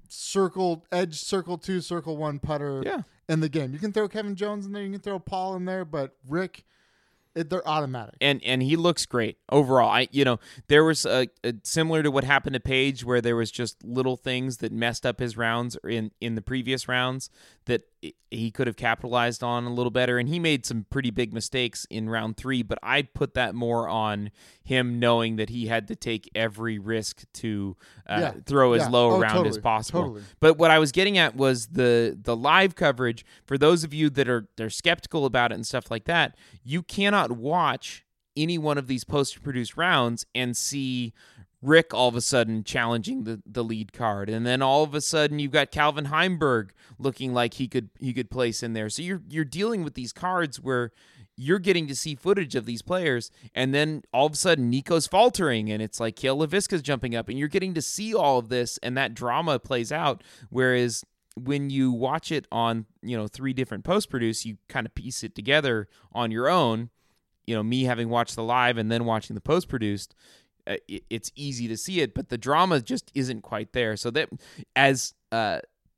circle edge circle two circle one putter yeah. in the game. You can throw Kevin Jones in there, you can throw Paul in there, but Rick, it, they're automatic. And and he looks great overall. I you know there was a, a similar to what happened to Page, where there was just little things that messed up his rounds in in the previous rounds that he could have capitalized on a little better. And he made some pretty big mistakes in round three, but I put that more on him knowing that he had to take every risk to uh, Yeah. throw as Yeah. low Oh, around as totally. possible. Totally. But what I was getting at was the the live coverage. For those of you that are they're skeptical about it and stuff like that, you cannot watch any one of these post-produced rounds and see Rick all of a sudden challenging the, the lead card, and then all of a sudden you've got Calvin Heimberg looking like he could he could place in there. So you're you're dealing with these cards where you're getting to see footage of these players, and then all of a sudden Nico's faltering, and it's like Kale LaVisca's jumping up, and you're getting to see all of this, and that drama plays out. Whereas when you watch it on, you know, three different post-produce, you kind of piece it together on your own. You know, me having watched the live and then watching the post-produced, uh, it, it's easy to see it, but the drama just isn't quite there. So that as uh,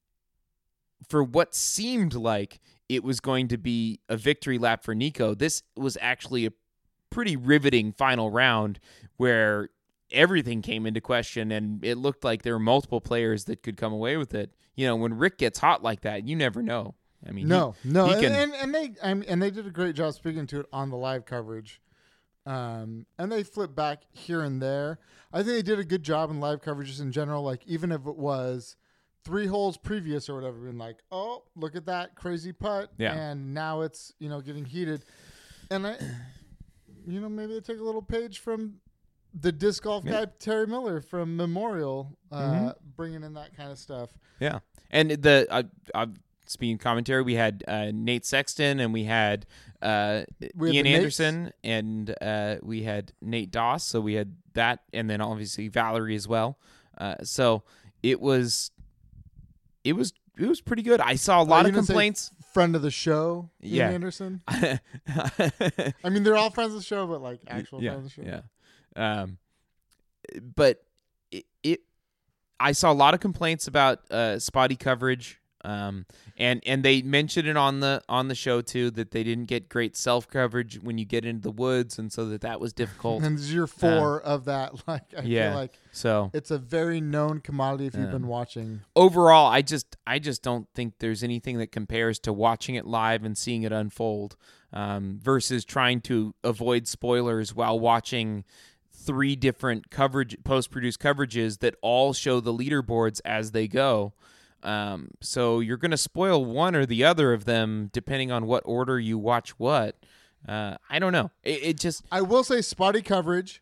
for what seemed like it was going to be a victory lap for Nico, this was actually a pretty riveting final round where everything came into question, and it looked like there were multiple players that could come away with it. You know, when Rick gets hot like that, you never know. I mean, No, he, no, he and, can, and and they I mean, and they did a great job speaking to it on the live coverage, um, and they flipped back here and there. I think they did a good job in live coverages in general. Like even if it was three holes previous or whatever, being like, oh, look at that crazy putt, Yeah. and now it's you know getting heated, and I, you know, maybe they take a little page from the disc golf Yeah. guy Terry Miller from Memorial, uh, Mhm. bringing in that kind of stuff. yeah. And the uh, uh, speaking commentary, we had uh, Nate Sexton, and we had uh, We had Ian the Nates. Anderson, and uh, we had Nate Doss. So we had that, and then obviously Valerie as well. Uh, so it was, it was, it was pretty good. I saw a lot you of gonna say complaints. Friend of the show, Ian Yeah. Anderson. yeah, I mean, they're all friends of the show, but like actual friends of the show. yeah. Um, but it, it, I saw a lot of complaints about uh, spotty coverage. Um, and, and they mentioned it on the on the show too, that they didn't get great self coverage when you get into the woods, and so that that was difficult. And this is year four of that. Like, I yeah. feel like So it's a very known commodity if you've Um, been watching. overall, I just I just don't think there's anything that compares to watching it live and seeing it unfold, um, versus trying to avoid spoilers while watching three different coverage post-produced coverages that all show the leaderboards as they go. Um, so you're going to spoil one or the other of them depending on what order you watch what. Uh, I don't know. It, it just I will say spotty coverage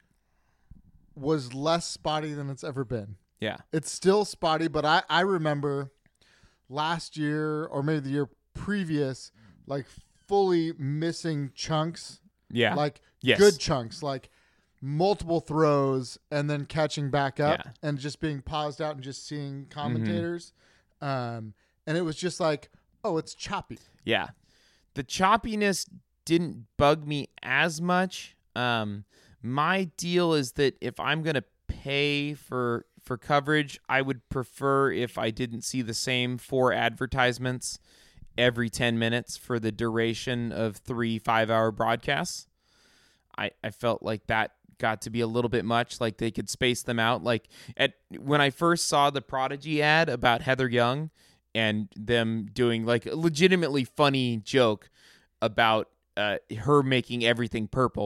was less spotty than it's ever been. yeah It's still spotty, but I, I remember last year or maybe the year previous, like fully missing chunks, yeah like Yes. good chunks, like multiple throws and then catching back up Yeah. and just being paused out and just seeing commentators. Um, and it was just like, oh, it's choppy. Yeah. The choppiness didn't bug me as much. Um, my deal is that if I'm going to pay for for coverage, I would prefer if I didn't see the same four advertisements every ten minutes for the duration of three five-hour broadcasts. I, I felt like that got to be a little bit much. Like they could space them out. Like at when I first saw the Prodigy ad about Heather Young and them doing like a legitimately funny joke about uh, her making everything purple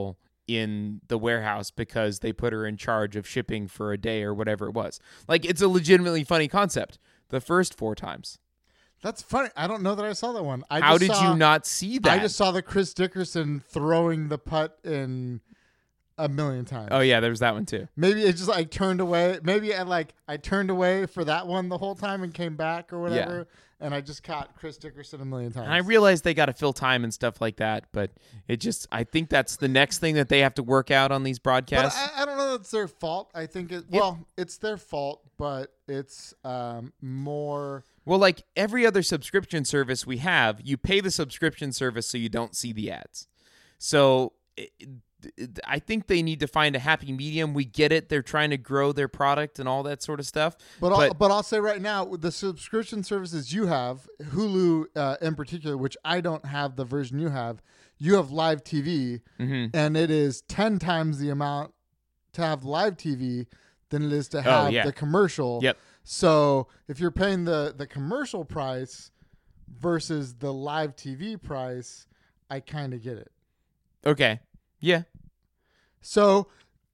in the warehouse because they put her in charge of shipping for a day or whatever it was. Like, it's a legitimately funny concept. The first four times. That's funny. I don't know that I saw that one. I How just did saw, you not see that? I just saw the Chris Dickerson throwing the putt in a million times. Oh yeah, there was that one too. Maybe it just like turned away. Maybe I like I turned away for that one the whole time and came back or whatever. Yeah. And I just caught Chris Dickerson a million times. And I realized they got to fill time and stuff like that, but it just I think that's the next thing that they have to work out on these broadcasts. But I, I don't know that it's their fault. I think it well, it's their fault, but it's um, more. Well, like every other subscription service we have, you pay the subscription service so you don't see the ads. So it, it, I think they need to find a happy medium. We get it. They're trying to grow their product and all that sort of stuff. But, but, I'll, but I'll say right now, the subscription services you have, Hulu uh, in particular, which I don't have the version you have, you have live T V, mm-hmm. and it is ten times the amount to have live T V than it is to have oh, yeah. the commercial. Yep. So if you're paying the, the commercial price versus the live T V price, I kind of get it. Okay. Yeah. So,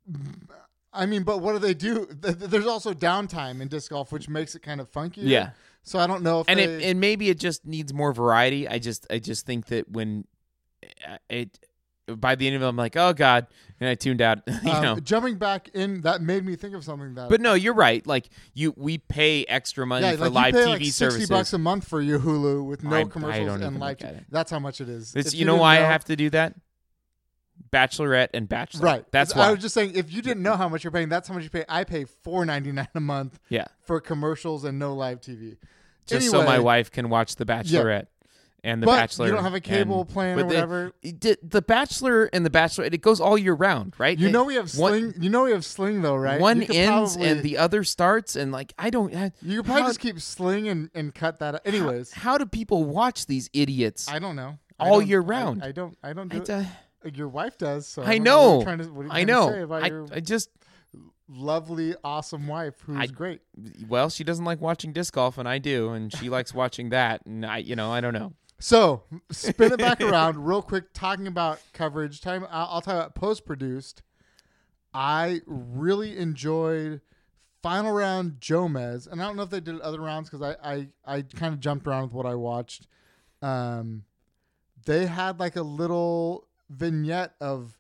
I mean, but what do they do? There's also downtime in disc golf, which makes it kind of funky. Yeah. So I don't know if and they... it and maybe it just needs more variety. I just I just think that when it by the end of it, I'm like, oh God, and I tuned out. you um, know, jumping back in, that made me think of something that. But no, you're right. Like you, we pay extra money yeah, for like live you pay T V like services. sixty bucks a month for your Hulu with no I- I commercials don't even and live. look at it. That's how much it is. It's, If you know didn't why I have to do that? Bachelorette and Bachelor. Right. That's I why. was just saying, if you didn't know how much you're paying, that's how much you pay. I pay four ninety nine a month yeah. for commercials and no live T V. Just anyway, so my wife can watch The Bachelorette and The but Bachelor. you don't have a cable and, plan but or the- whatever. it did- The Bachelor and The Bachelorette, it goes all year round, right? You It- know we have one- sling. You know we have sling though, right? One You could ends probably- and the other starts, and like I don't. I, You could probably how- just keep sling and, and cut that. Out. Anyways, how, how do people watch these idiots? I don't know. I All don't- year I- round. I, don't. I don't do I it. d- Your wife does. So I don't know. What you're trying to, what are you I trying to say know. about I, your I just lovely, awesome wife who's I- great. well, she doesn't like watching disc golf, and I do, and she likes watching that, and I, you know, I don't know. So spin it back around real quick. Talking about coverage, time. I'll, I'll talk about post-produced. I really enjoyed final round Jomez, and I don't know if they did other rounds because I I, I kind of jumped around with what I watched. Um, they had like a little vignette of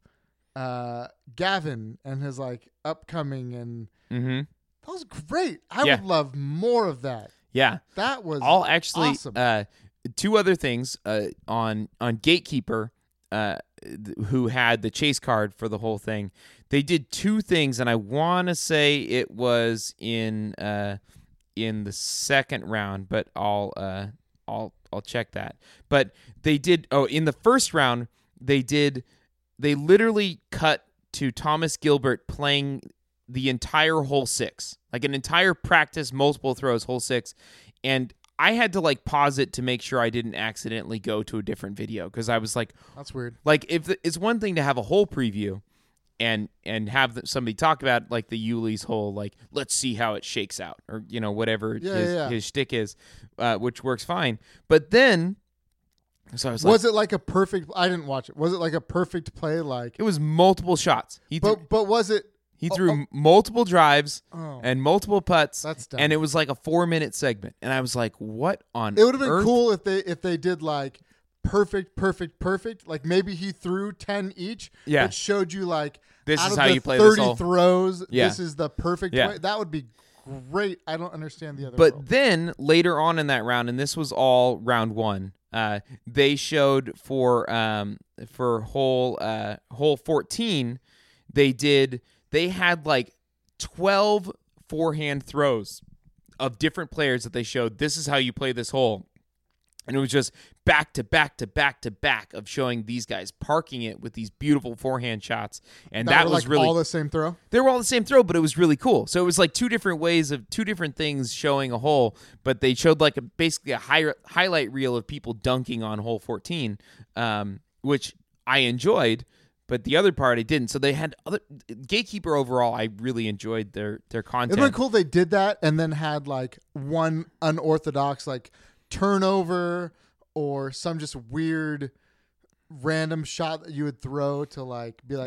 uh Gavin and his like upcoming, and Mm-hmm. that was great. I Yeah. would love more of that. Yeah. That was I'll actually awesome. uh, two other things uh, on on Gatekeeper, uh, th- who had the chase card for the whole thing. They did two things, and I want to say it was in uh, in the second round, but I'll uh, I'll I'll check that. But they did. Oh, in the first round, they did. They literally cut to Thomas Gilbert playing the entire hole six, like an entire practice, multiple throws, hole six, and I had to like pause it to make sure I didn't accidentally go to a different video because I was like, That's weird. like if the, it's one thing to have a hole preview, and and have the, somebody talk about like the Yuli's hole, like let's see how it shakes out, or you know whatever Yeah, his yeah, yeah. his shtick is, uh, which works fine. But then, so I was like, Was it like a perfect? I didn't watch it. Was it like a perfect play? Like, it was multiple shots. He threw, but but was it? he oh, threw oh. multiple drives Oh, and multiple putts. that's dumb. And it was like a four minute segment. And I was like, what on It would have been earth? cool if they if they did like perfect, perfect, perfect. Like maybe he threw ten each. Yeah. It showed you like This out is of how the you play this thirty hole. throws. Yeah. This is the perfect Yeah. way. That would be great. I don't understand the other. But world. then later on in that round, and this was all round one, uh, they showed for um, for hole uh, hole fourteen, they did they had like twelve forehand throws of different players that they showed. This is how you play this hole. And it was just back to back to back to back of showing these guys parking it with these beautiful forehand shots. And that, were, was like really all the same throw. they were all the same throw, but it was really cool. So it was like two different ways of two different things showing a hole, but they showed like a, basically a high, highlight reel of people dunking on hole fourteen, um, which I enjoyed, but the other part I didn't. So they had other Gatekeeper overall. I really enjoyed their their content. It'd been cool. They did that and then had like one unorthodox like turnover or some just weird random shot that you would throw to like be like, Yeah.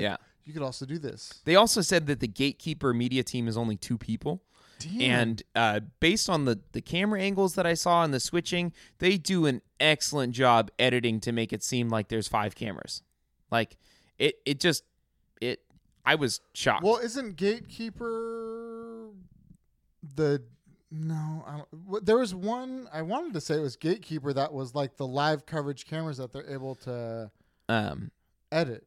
you could also do this. They also said that the gatekeeper media team is only two people. Damn. And uh, based on the, the camera angles that I saw and the switching, they do an excellent job editing to make it seem like there's five cameras. Like, it, it just, it, I was shocked. Well, isn't Gatekeeper the, no, I don't, there was one, I wanted to say it was Gatekeeper that was like the live coverage cameras that they're able to um, edit.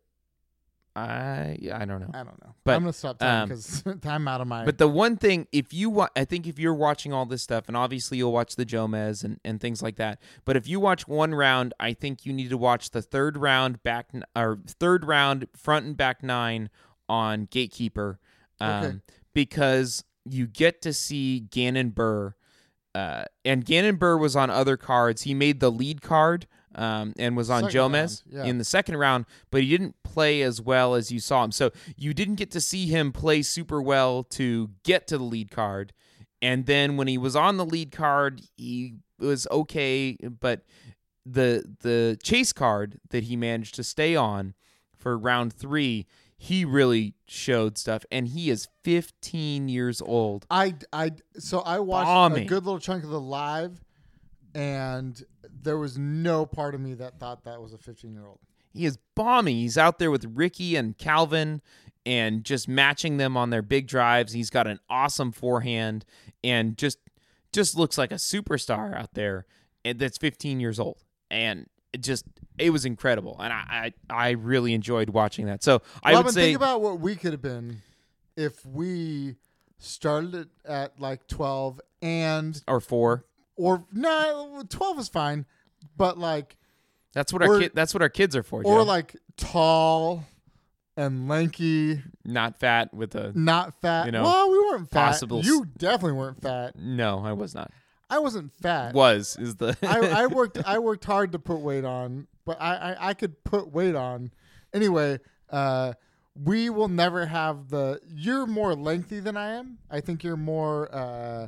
I I don't know. I don't know. But, I'm going to stop talking um, because I'm out of my... But the one thing, if you wa- I think if you're watching all this stuff, and obviously you'll watch the Jomez and, and things like that, but if you watch one round, I think you need to watch the third round back n- or third round front and back nine on Gatekeeper, um, Okay. because you get to see Gannon Burr, uh, and Gannon Burr was on other cards. He made the lead card. Um, and was on Second Jomez round, yeah. in the second round, but he didn't play as well as you saw him. So you didn't get to see him play super well to get to the lead card. And then when he was on the lead card, he was okay, but the the chase card that he managed to stay on for round three, he really showed stuff. And he is fifteen years old. I, I, so I watched Bombing. a good little chunk of the live, and there was no part of me that thought that was a fifteen-year-old. He is bombing. He's out there with Ricky and Calvin and just matching them on their big drives. He's got an awesome forehand and just just looks like a superstar out there, and that's fifteen years old. And it just it was incredible, and I I, I really enjoyed watching that. So I Robin, would say think about what we could have been if we started it at like twelve and or four. or no, twelve is fine, but like That's what our Or- kid. That's what our kids are for. or Joe. like tall and lanky, Not fat with a. not fat. You know, well, we weren't fat. possible s- You definitely weren't fat. No, I was not. I wasn't fat. Was is the. I, I worked. I worked hard to put weight on, but I, I, I could put weight on. Anyway, uh, we will never have the. You're more lengthy than I am. I think you're more. Uh,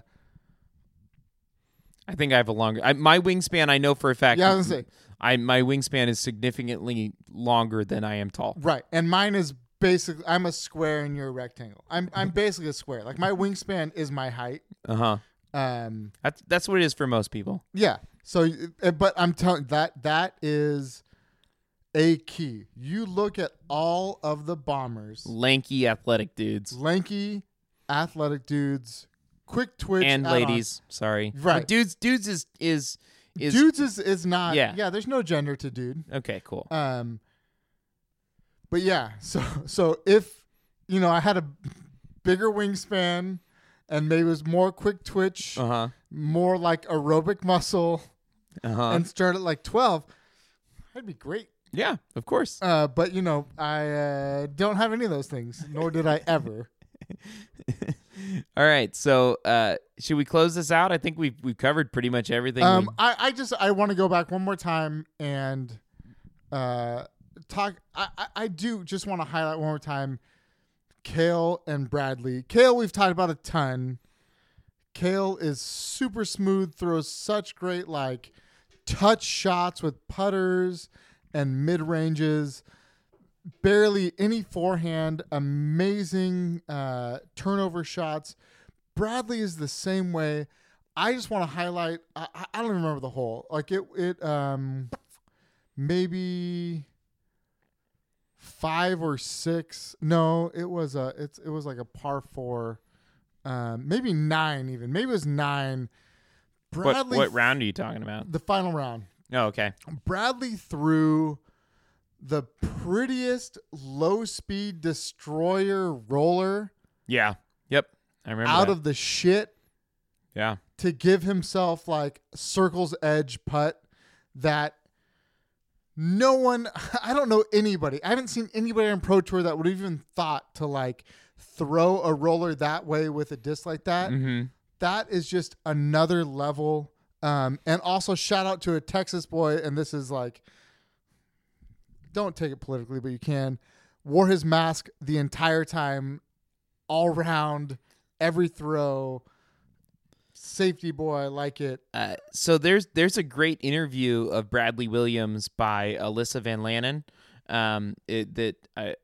I think I have a longer. I, my wingspan, I know for a fact. yeah, I was gonna say I my wingspan is significantly longer than I am tall. right, and mine is basically. I'm a square and you're a rectangle. I'm I'm basically a square. Like my wingspan is my height. Uh huh. Um. That's that's what it is for most people. Yeah. So, uh, but I'm telling that that is a key. You look at all of the bombers, Lanky, athletic dudes lanky, athletic dudes, quick twitch, and add-on. ladies. Sorry, Right. But dudes, dudes is is is Dudes is is not. Yeah. Yeah. There's no gender to dude. okay. Cool. Um. But yeah. So so if you know I had a bigger wingspan and maybe it was more quick twitch, Uh huh. more like aerobic muscle, Uh huh. and start at like twelve, that'd be great. Yeah, of course. Uh, but you know, I uh, don't have any of those things, nor did I ever. All right. So, uh, should we close this out? I think we've we've covered pretty much everything. Um, we- I, I just I want to go back one more time and uh, talk. I, I, I do just want to highlight one more time Kale and Bradley. Kale, we've talked about a ton. Kale is super smooth, throws such great like touch shots with putters and mid ranges. Barely any forehand, amazing uh, turnover shots. Bradley is the same way. I just want to highlight. I, I don't remember the hole. Like it, it um, maybe five or six. No, it was a. It's it was like a par four. Um, maybe nine even. Maybe it was nine. what Bradley, what round are you talking about? the final round. Oh, okay. Bradley threw the prettiest low speed destroyer roller Yeah. Yep. I remember out that. of the shit yeah. to give himself like circle's edge putt that no one, I don't know anybody. I haven't seen anybody on Pro Tour that would even thought to like throw a roller that way with a disc like that. Mm-hmm. That is just another level. Um, and also shout out to a Texas boy. And this is like, don't take it politically, but you can. Wore his mask the entire time, all round, every throw. Safety boy, I like it. Uh, so there's there's a great interview of Bradley Williams by Alyssa Van Lannen. Um, it, that I, I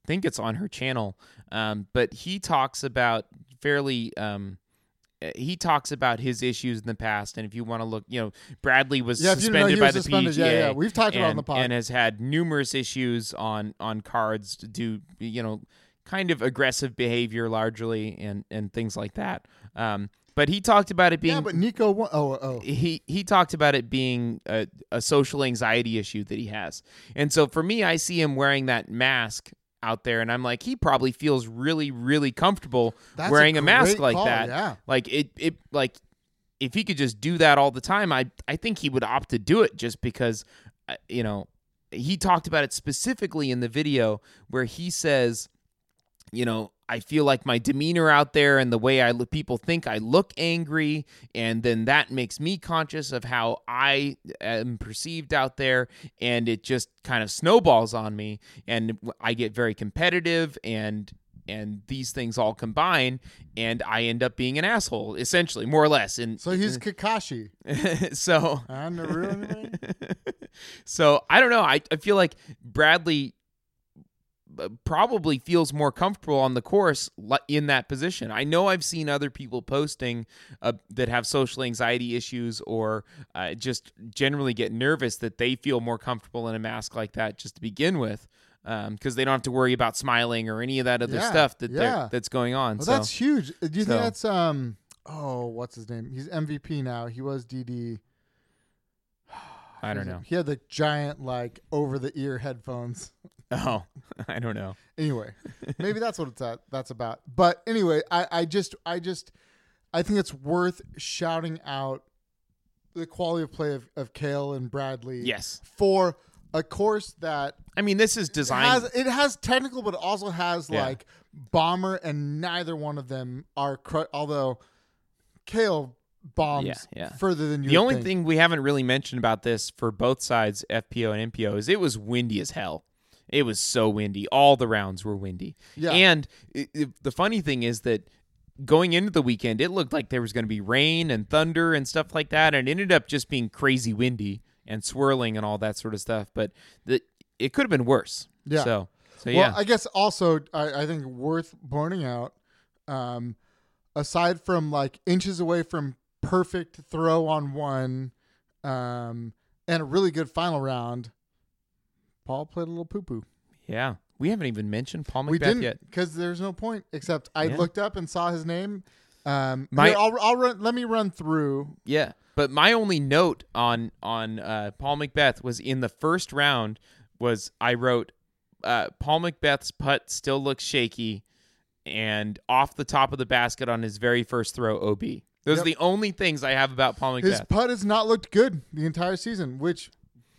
think it's on her channel. Um, but he talks about fairly. Um, he talks about his issues in the past, and if you want to look, you know, Bradley was Yeah, if you didn't know suspended he by was the suspended. P D G A. Yeah, yeah. We've talked about it on and- the pod. and has had numerous issues on on cards to do, you know, kind of aggressive behavior largely, and and things like that. Um, but he talked about it being. Yeah, but Nico won. Oh, oh. he he talked about it being a, a social anxiety issue that he has. And so for me, I see him wearing that mask out there, and I'm like, he probably feels really, really comfortable That's wearing a, mask great like call, that. Yeah. Like it, it like if he could just do that all the time, I I think he would opt to do it just because, uh, you know, he talked about it specifically in the video where he says, you know, I feel like my demeanor out there and the way I look, people think I look angry, and then that makes me conscious of how I am perceived out there, and it just kind of snowballs on me, and I get very competitive, and and these things all combine, and I end up being an asshole, essentially, more or less. And So he's Kakashi. so I never ruined anything. so I don't know. I I feel like Bradley probably feels more comfortable on the course in that position. I know I've seen other people posting uh, that have social anxiety issues or uh, just generally get nervous that they feel more comfortable in a mask like that just to begin with, because um, they don't have to worry about smiling or any of that other Yeah, stuff that yeah. they're that's going on. Well, so that's huge. Do you so- think that's um? Oh, what's his name? He's M V P now. He was D D. I don't know. He had the giant like over the ear headphones. Oh, I don't know. Anyway, maybe that's what it's at, that's about. But anyway, I, I just I just I think it's worth shouting out the quality of play of, of Kale and Bradley. Yes. For a course that I mean, this is designed. has it has technical, but it also has Yeah. like bomber, and neither one of them are. Cr- although Kale bombs Yeah, yeah. further than you. The would only think. thing we haven't really mentioned about this for both sides, F P O and M P O, is it was windy as hell. It was so windy. All the rounds were windy. Yeah. And it, it- the funny thing is that going into the weekend, it looked like there was going to be rain and thunder and stuff like that, and it ended up just being crazy windy and swirling and all that sort of stuff. But the, it could have been worse. Yeah. So, so Well, yeah. I guess also I, I think worth pointing out, um, aside from like inches away from perfect throw on one, um, and a really good final round, Paul played a little poo poo. yeah. We haven't even mentioned Paul We Macbeth didn't yet. because there's no point. Except I Yeah. looked up and saw his name. Um, My- here, I'll, I'll run. Let me run through. Yeah, but my only note on on uh, Paul Macbeth was in the first round was I wrote uh, Paul Macbeth's putt still looks shaky, and off the top of the basket on his very first throw, O B. Those Yep. are the only things I have about Paul His Macbeth. putt has not looked good the entire season, which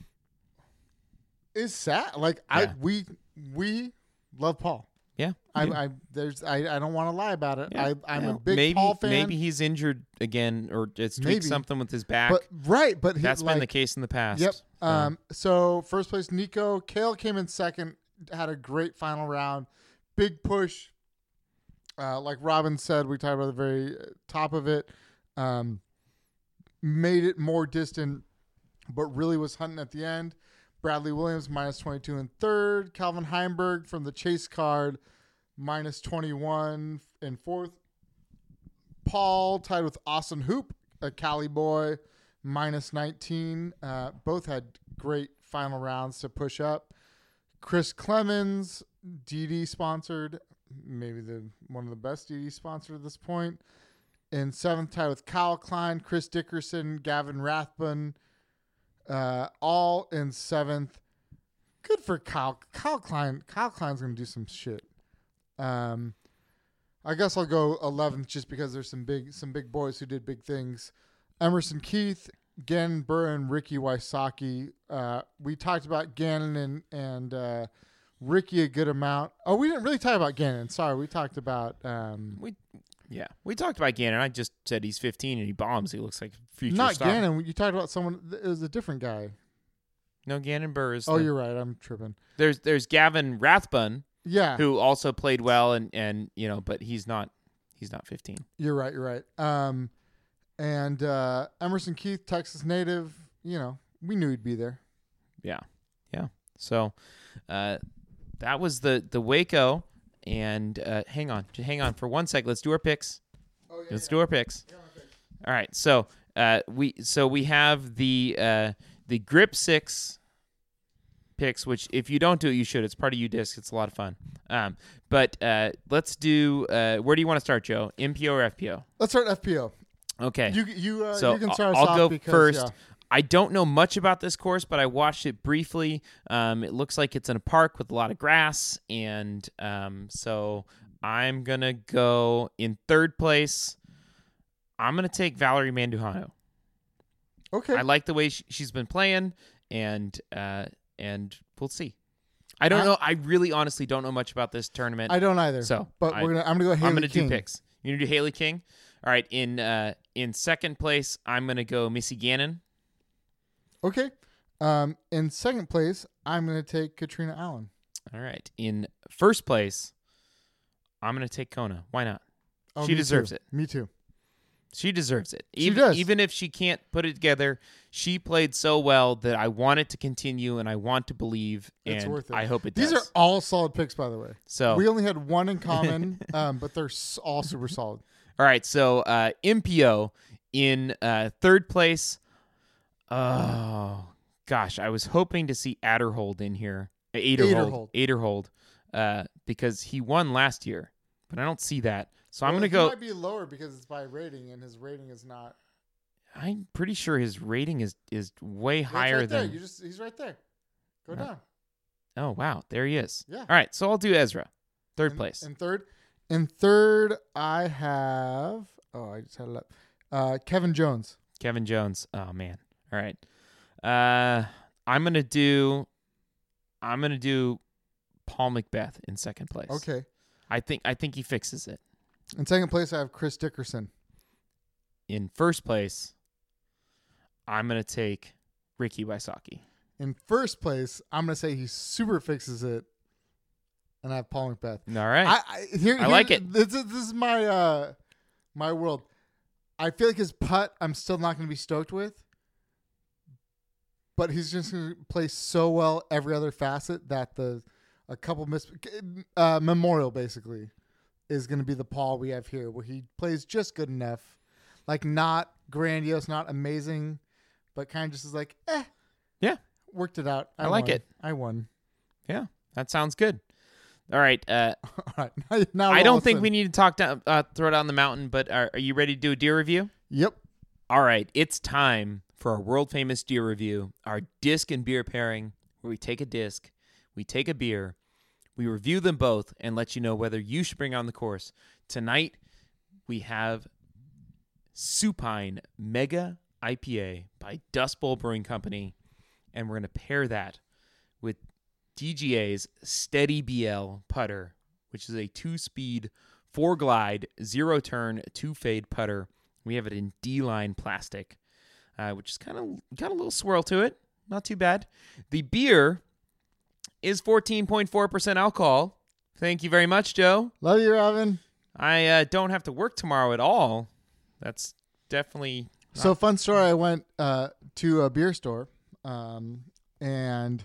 is sad. Like I, Yeah. we we love Paul. yeah, I, yeah. I there's I, I don't want to lie about it. Yeah. I I'm Yeah. a big maybe, Paul fan. Maybe he's injured again, or it's tweaked Maybe. something with his back. but right, but he, That's like, been the case in the past. Yep. So, Um. So first place, Nico. Kale came in second. Had a great final round. Big push. Uh, like Robin said, we talked about the very top of it. Um, made it more distant, but really was hunting at the end. Bradley Williams minus twenty-two in third. Calvin Heimberg from the chase card minus twenty-one in fourth. Paul tied with Austin Hoop, a Cali boy, minus nineteen. Uh, both had great final rounds to push up. Chris Clemens, D D sponsored, maybe the one of the best D D sponsored at this point. In seventh, tied with Kyle Klein, Chris Dickerson, Gavin Rathbun, uh, all in seventh. Good for Kyle. Kyle Klein. Kyle Klein's gonna do some shit. Um, I guess I'll go eleventh just because there's some big some big boys who did big things. Emerson Keith, Gannon Burr, and Ricky Wysocki. Uh, we talked about Gannon and and uh, Ricky a good amount. Oh, we didn't really talk about Gannon. Sorry, we talked about um, we, yeah, we talked about Gannon. I just said he's fifteen and he bombs. He looks like a future not star. Gannon. You talked about someone. It was a different guy. No, Gannon Burr is. Oh, the- you're right. I'm tripping. There's there's Gavin Rathbun, Yeah, who also played well, and, and you know, but he's not he's not fifteen. you're right. You're right. Um, and uh, Emerson Keith, Texas native. You know, we knew he'd be there. Yeah, yeah. So, uh, that was the the Waco. And uh, hang on, just hang on for one sec. Let's do our picks. Oh, yeah, Let's yeah. do our picks. Yeah, my pick. All right, so uh, we so we have the uh, the Grip Six picks, which if you don't do it, you should. It's part of UDisc. It's a lot of fun. Um, but uh, let's do. Uh, where do you want to start, Joe? M P O or F P O? Let's start F P O. Okay. You you uh, so you can start us I'll off go because, first. yeah. I don't know much about this course, but I watched it briefly. Um, it looks like it's in a park with a lot of grass, and um, so I'm gonna go in third place. I'm gonna take Valerie Manduhano. Okay. I like the way she, she's been playing, and uh, and we'll see. I don't I- know. I really, honestly, don't know much about this tournament. I don't either. So, but I- we're gonna. I'm gonna go. Haley I'm gonna King. do picks. You're gonna do Haley King. All right. In uh, in second place, I'm gonna go Missy Gannon. Okay. Um, in second place, I'm gonna take Katrina Allen. All right. In first place, I'm gonna take Kona. Why not? Oh, She me deserves too. it. Me too. She deserves it. She Even, does. even if she can't put it together, she played so well that I want it to continue and I want to believe, It's and worth it. I hope it These does. are all solid picks, by the way. so We only had one in common, um, but they're s- all super solid. all right. So uh, M P O in uh, third place. Oh gosh, I was hoping to see Adderhold in here. Uh, Aderhold. Aderhold. Aderhold, uh, because he won last year, but I don't see that. So I'm Well, gonna he go. might be lower because it's by rating, and his rating is not I'm pretty sure his rating is is way Yeah, it's higher right there. than. You just he's right there. Go No. down. Oh wow, there he is. Yeah. All right, so I'll do Ezra, third In- place. In third, in third, I have. Oh, I just had it up. Uh, Kevin Jones. Kevin Jones. Oh man. All right. Uh, I'm gonna do. I'm gonna do Paul Macbeth in second place. Okay. I think I think he fixes it. In second place, I have Chris Dickerson. In first place, I'm gonna take Ricky Wysocki. In first place, I'm gonna say he super fixes it, and I have Paul Macbeth. All right. I, I, here, I like here- it. This is, this is my uh, my world. I feel like his putt, I'm still not going to be stoked with, but he's just going to play so well every other facet that the a couple miss uh, Memorial basically is going to be the Paul we have here, where he plays just good enough, like not grandiose, not amazing, but kind of just is like, eh, Yeah. worked it out. I like won. it. I won. Yeah, that sounds good. All right. Uh, All right, now, now I we're don't all think set. we need to talk down, uh, throw down the mountain, but are, are you ready to do a deer review? Yep. All right, it's time for our world famous deer review, our disc and beer pairing, where we take a disc, we take a beer, we review them both, and let you know whether you should bring on the course. Tonight, we have Supine Mega I P A by Dust Bowl Brewing Company, and we're going to pair that with D G A's Steady B L putter, which is a two-speed, four-glide, zero-turn, two-fade putter. We have it in D-line plastic, uh, which is kind of got a little swirl to it. Not too bad. The beer is fourteen point four percent alcohol. Thank you very much, Joe. Love you, Robin. I uh, don't have to work tomorrow at all. That's definitely So fun story. I went uh, to a beer store, um, and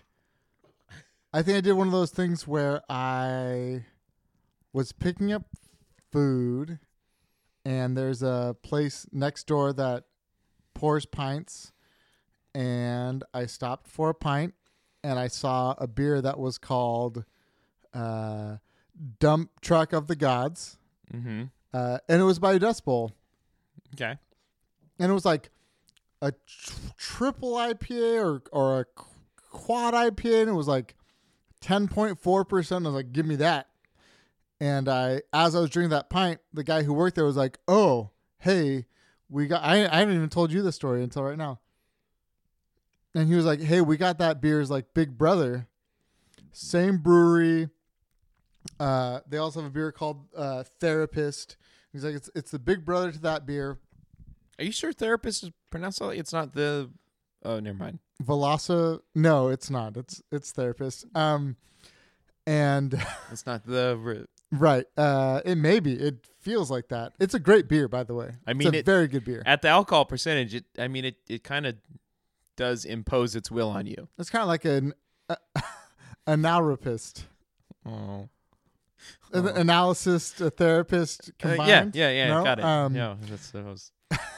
I think I did one of those things where I was picking up food, and there's a place next door that pours pints, and I stopped for a pint, and I saw a beer that was called uh, Dump Truck of the Gods, Mm-hmm. uh, and it was by Dust Bowl. Okay. And it was like a tr- triple I P A or or a qu- quad I P A, and it was like ten point four percent. I was like, give me that. And I, as I was drinking that pint, the guy who worked there was like, oh, hey, we got, I, I haven't even told you the story until right now. And he was like, hey, we got that beer's like Big Brother. Same brewery. Uh, they also have a beer called uh, Therapist. He's like, it's it's the Big Brother to that beer. Are you sure therapist is pronounced like it's not the? Oh, never mind. Velasa, no, it's not. It's it's Therapist. Um, and It's not the. right, uh, it may be. It feels like that. It's a great beer, by the way. I mean, it's a it- very good beer. At the alcohol percentage, it. I mean, it. It kind of does impose its will on you. It's kind of like an uh, analrapist. Oh. An Oh. analyst, a therapist Uh, combined. yeah, yeah, yeah. No? Got it. Um, no, that's that was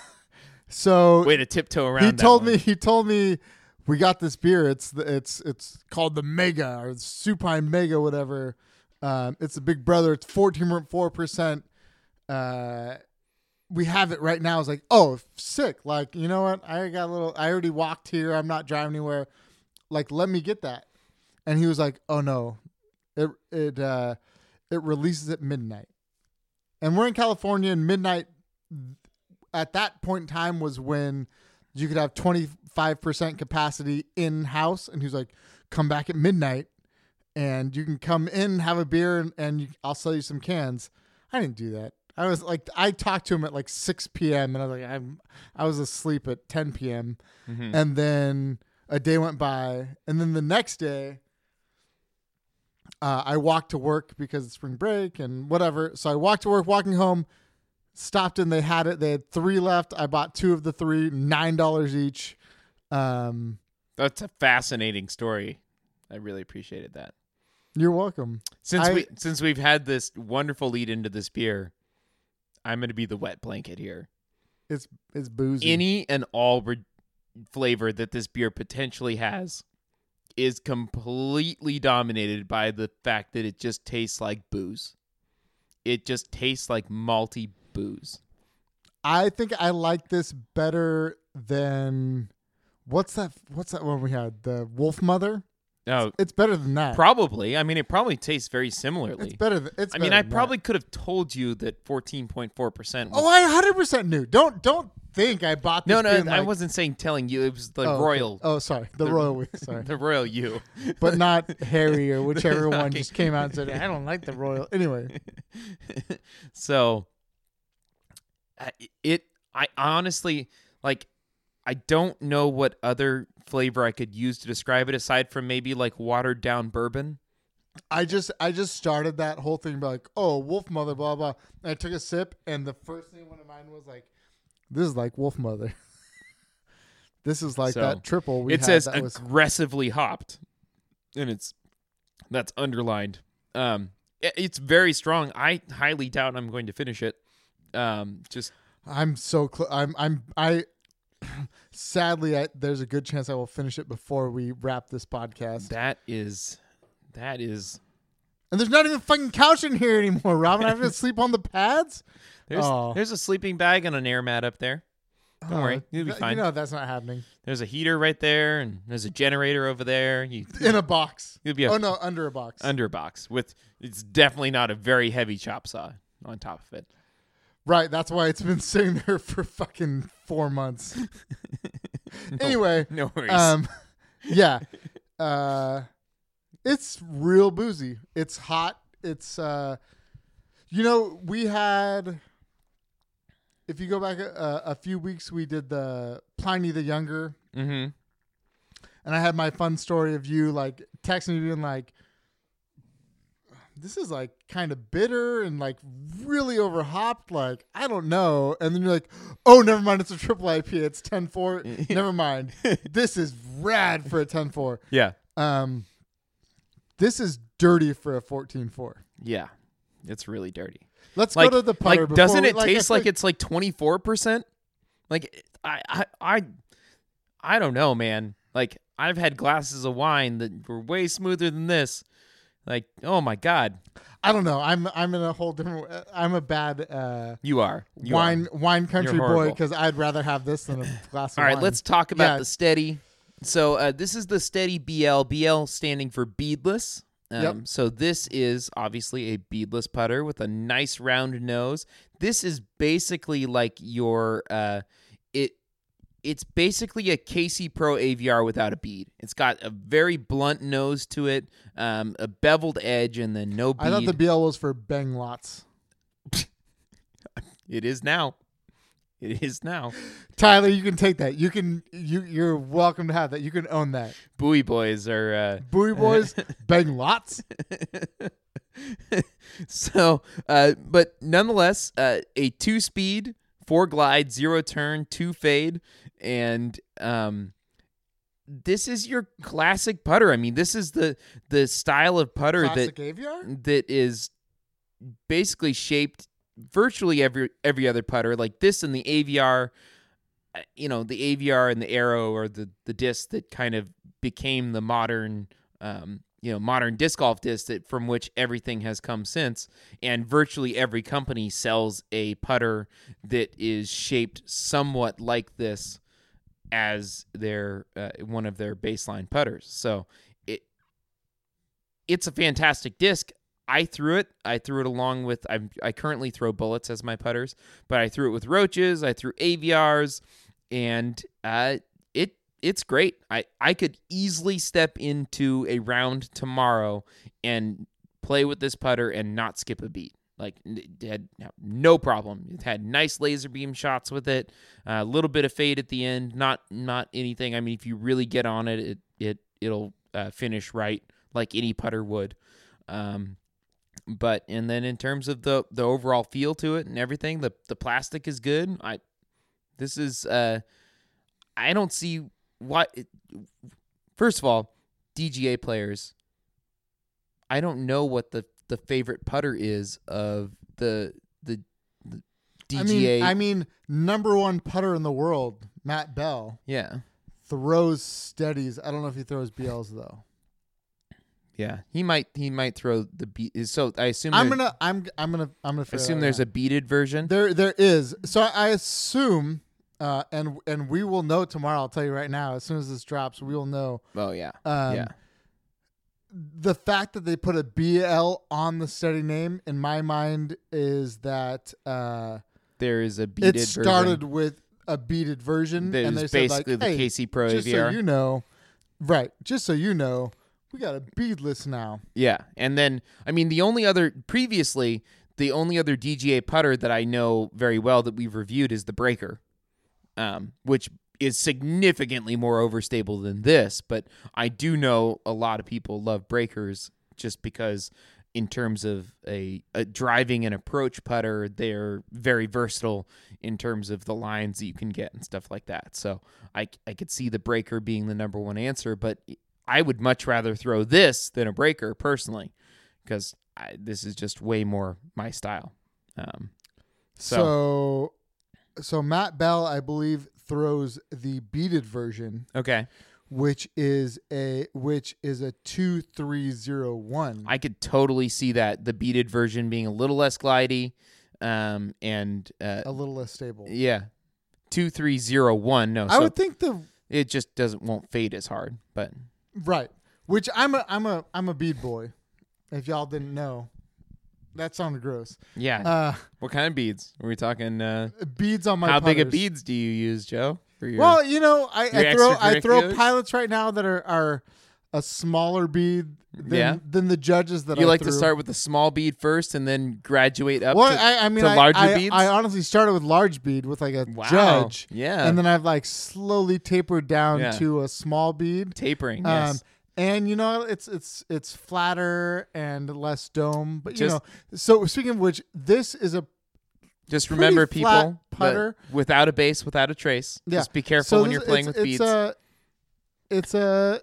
So way to tiptoe around. he that told one. me. He told me we got this beer. It's the, it's it's called the Mega or the Supine Mega, whatever. Um, it's a big brother. It's fourteen point four percent. Uh, we have it right now. It's like, oh, sick. Like, you know what? I got a little. I already walked here. I'm not driving anywhere. Like, let me get that. And he was like, oh no, it it uh, it releases at midnight, and we're in California, and midnight at that point in time was when you could have twenty-five percent capacity in house. And he was like, come back at midnight and you can come in, have a beer, and, and you, I'll sell you some cans. I didn't do that. I was like, I talked to him at like six p.m. and I was like, I'm, I was asleep at ten p.m. Mhm. And then a day went by. And then the next day, uh, I walked to work because it's spring break and whatever. So I walked to work, walking home, stopped and they had it. They had three left. I bought two of the three, nine dollars each. Um, That's a fascinating story. I really appreciated that. You're welcome. Since I- we since we've had this wonderful lead into this beer, I'm going to be the wet blanket here. It's it's boozy. Any and all re- flavor that this beer potentially has is completely dominated by the fact that it just tastes like booze. It just tastes like malty booze. I think I like this better than what's that? What's that one we had? The Wolf Mother. Oh, It's better than that. probably. I mean, it probably tastes very similarly. It's better. Than, it's. I mean, better I than probably that. could have told you that fourteen point four percent was Oh, I one hundred percent knew. Don't don't think I bought this. No, no, being I like- wasn't saying telling you. It was the oh, okay. royal, Oh, sorry, the, the- royal. we- Sorry, the royal you. but not Harry or whichever one Okay. just came out and said, "I don't like the royal." Anyway, So, uh, it. I honestly like. I don't know what other flavor I could use to describe it aside from maybe like watered down bourbon. I just I just started that whole thing by like, oh, Wolf Mother, blah blah. And I took a sip, and the first thing that went to mind was like, this is like Wolf Mother. This is like So, that triple we it had says that was aggressively hopped, and it's that's underlined. Um, it- it's very strong. I highly doubt I'm going to finish it. Um, just I'm so close. I'm I'm I. Sadly, I, there's a good chance I will finish it before we wrap this podcast. that is that is. And there's not even a fucking couch in here anymore, Robin. I have to sleep on the pads. There's Oh. there's a sleeping bag and an air mat up there. Don't worry, you'll be Th- fine. You know that's not happening. There's a heater right there, and there's a generator over there. You, In a box. you'll be a, Oh no, under a box. under a box with. It's definitely not a very heavy chop saw on top of it. Right, that's why it's been sitting there for fucking four months. Anyway, No worries. um, yeah, uh, it's real boozy. It's hot. It's uh, you know, we had. If you go back a, a few weeks, we did the Pliny the Younger, mm-hmm. and I had my fun story of you like texting me being like, this is like kind of bitter and like really over hopped. Like, I don't know. And then you're like, oh, never mind. It's a triple I P A. It's ten four. Never mind. This is rad for a ten four. Yeah. Um, this is dirty for a fourteen four. Yeah. It's really dirty. Let's Like, go to the putter. like before doesn't we- it I taste feel like it's like twenty-four percent? Like I, I I I don't know, man. Like I've had glasses of wine that were way smoother than this. Like, oh my god. I don't know. I'm I'm in a whole different. I'm a bad uh, You are. You wine are. wine country You're boy horrible. because I'd rather have this than a glass of All right, wine. let's talk about Yeah. the Steady. So uh, this is the Steady B L. B L standing for beadless. Um, Yep. So this is obviously a beadless putter with a nice round nose. This is basically like your uh, it. It's basically a K C Pro A V R without a bead. It's got a very blunt nose to it, um, a beveled edge, and then no bead. I thought the B L was for bang lots. It is now. It is now. Tyler, you can take that. You can you you're welcome to have that. You can own that. Buoy boys are. Uh, Buoy boys, bang lots. so, uh, but nonetheless, uh, a two-speed, four glide, zero turn, two fade, and um, this is your classic putter. I mean, this is the the style of putter Classic that A V R? that is basically shaped virtually every every other putter. Like this and the A V R, uh, you know, the A V R and the Arrow or the the disc that kind of became the modern, um, you know, modern disc golf disc that from which everything has come since. And virtually every company sells a putter that is shaped somewhat like this as their uh, one of their baseline putters. So it it's a fantastic disc. I threw it. I threw it along with I I currently throw bullets as my putters, but I threw it with roaches. I threw A V Rs, and uh, it it's great. I I could easily step into a round tomorrow and play with this putter and not skip a beat. Like, it had no problem. It had nice laser beam shots with it, a little bit of fade at the end. Not not anything. I mean, if you really get on it, it it it'll uh, finish right like any putter would. Um, but and then in terms of the the overall feel to it and everything, the the plastic is good. I this is uh, I don't see why. It, first of all, D G A players, I don't know what the the favorite putter is of the the, the D G A. I mean, I mean, number one putter in the world, Matt Bell, yeah, throws steadies. I don't know if he throws B Ls though. Yeah, he might he might throw the beat. So I assume I'm there- gonna I'm I'm gonna I'm gonna I assume there's a beaded version. there there is. So I assume, uh, and and we will know tomorrow. I'll tell you right now. As soon as this drops, we will know. Oh yeah, Um, yeah. The fact that they put a B L on the steady name, in my mind, is that uh, There is a beaded it started version. with a beaded version, That and is they said like, basically the hey, K C Pro just A V R. so you know, right? Just so you know, we got a beadless now. Yeah, and then I mean the only other previously the only other D G A putter that I know very well that we've reviewed is the Breaker, um, which is significantly more overstable than this. But I do know a lot of people love Breakers just because, in terms of a, a driving and approach putter, they're very versatile in terms of the lines that you can get and stuff like that. So I I could see the Breaker being the number one answer, but I would much rather throw this than a Breaker personally, because I, this is just way more my style. Um, so, So, so Matt Bell, I believe, throws the beaded version, okay, which is a which is a two three zero one. I could totally see that the beaded version being a little less glidey, um, and uh, a little less stable. yeah, two three zero one. No, I so would think the it just doesn't won't fade as hard, but right, which I'm a I'm a I'm a bead boy. If y'all didn't know, that sounded gross. yeah. Uh, What kind of beads? Are we talking? Uh, beads on my how big of putters. beads do you use, Joe? For your, Well, you know, I, your I throw I throw extracurriculars? pilots right now that are, are a smaller bead than, Yeah. than the judges that you I like threw. to start with the small bead first and then graduate up Well, to, I, I mean, to I, larger I, beads? I honestly started with large bead with like a Wow. judge, Yeah. and then I've like slowly tapered down Yeah. to a small bead. tapering. Um, Yes. and you know, it's it's it's flatter and less dome. But you Just- know, so speaking of which, this is a Just pretty remember, flat people, that putter. without a base, without a trace. Yeah. Just be careful so when this- you're playing it's, with it's beads. A, it's a.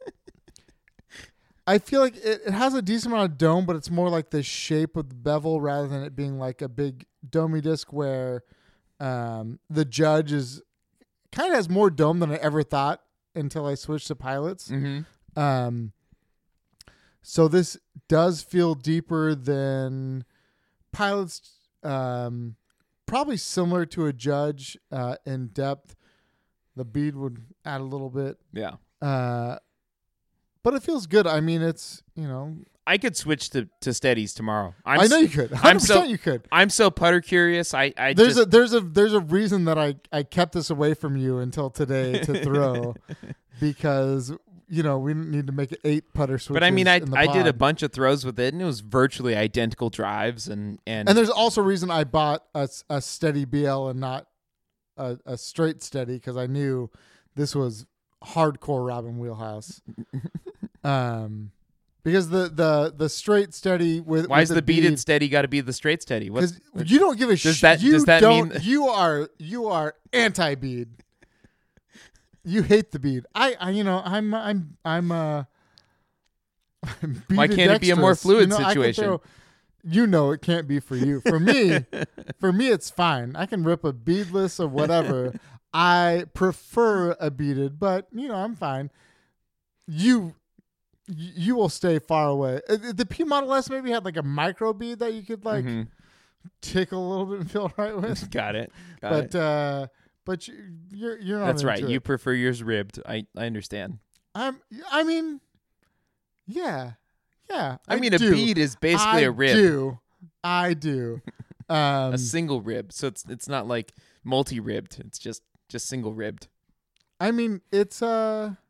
I feel like it, it has a decent amount of dome, but it's more like the shape of the bevel rather than it being like a big domey disc where um, the judge is kind of has more dome than I ever thought until I switched to pilots. mm-hmm. Um, so this does feel deeper than pilots. Um, probably similar to a judge uh, in depth. The bead would add a little bit. Yeah. Uh, but it feels good. I mean, it's, you know, I could switch to, to steadies tomorrow. I'm I know s- you could. one I'm hundred so- percent you could. I'm so putter curious. I, I There's just, a there's a there's a reason that I, I kept this away from you until today to throw because you know we need to make it eight putter switches. but I mean, I in the I did a pod. bunch of throws with it, and it was virtually identical drives, and and, And there's also a reason I bought a, s- a steady B L and not a, a straight steady because I knew this was hardcore Robin Wheelhouse. um, because the, the, the straight steady with why with is the beaded steady got to be the straight steady? What's because you don't give a Does shit. that- You does that don't. mean- You are you are anti bead. You hate the bead. I, I you know, I'm, I'm, I'm, uh, I'm Why can't it be a more beadidextrous. fluid you know, I can situation? throw- you know, it can't be for you. For me, for me, it's fine. I can rip a beadless or whatever. I prefer a beaded, but you know, I'm fine. You, you will stay far away. Uh, The P Model S maybe had like a micro bead that you could like Mhm. tickle a little bit and feel right with. Got it. Got but it. uh, but you, you're you're not. That's right. into You it. prefer yours ribbed. I, I understand. I'm. I mean, yeah, yeah. I, mean, do. a bead is basically I a rib, do. I do. Um, a single rib. So it's it's not like multi-ribbed. It's just just single ribbed. I mean, it's a.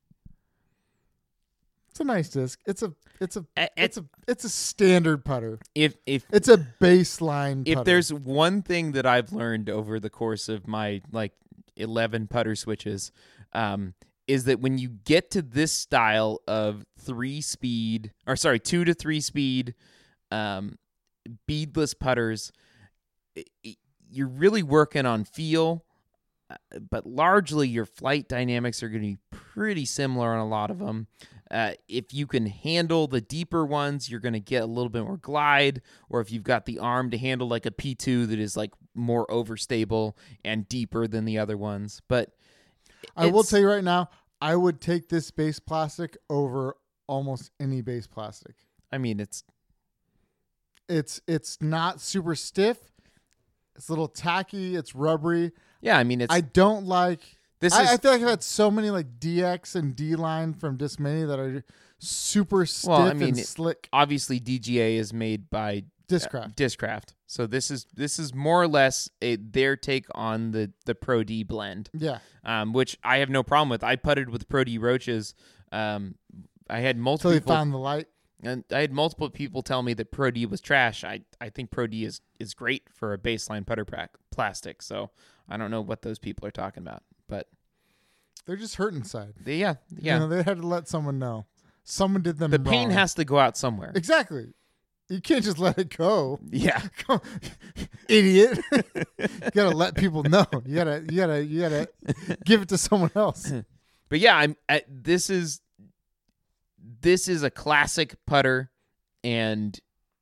It's a nice disc. It's a. It's a. A- It's a. It's a standard putter. If if It's a baseline. if putter. there's one thing that I've learned over the course of my like eleven putter switches, um, is that when you get to this style of three speed, or sorry, two to three speed, um, beadless putters, i- i- you're really working on feel, uh, but largely your flight dynamics are going to be pretty similar on a lot of them. Uh, if you can handle the deeper ones, you're going to get a little bit more glide, or if you've got the arm to handle like a P two that is like more overstable and deeper than the other ones. But I will it's- tell you right now, I would take this base plastic over almost any base plastic. I mean, it's It's it's not super stiff. It's a little tacky. It's rubbery. yeah. I mean, it's I don't like. this I, is I feel like I've had so many like D X and D line from Disc Mini that are super stiff Well, I mean, and it- slick. obviously D G A is made by Discraft. Discraft, so this is this is more or less a, their take on the the Pro D blend. Yeah. Um, which I have no problem with. I putted with Pro D Roaches. Um, I had multiple Until you people, found the light. and I had multiple people tell me that Pro D was trash. I, I think Pro D is, is great for a baseline putter pra- plastic. So I don't know what those people are talking about, but They're just hurt inside. they, yeah, yeah. You know, they had to let someone know. Someone did them the pain wrong. has to go out somewhere. Exactly. You can't just let it go. Yeah. Come- Idiot. You gotta let people know. You gotta you gotta you gotta give it to someone else. But yeah, I'm. I, this is this is a classic putter, and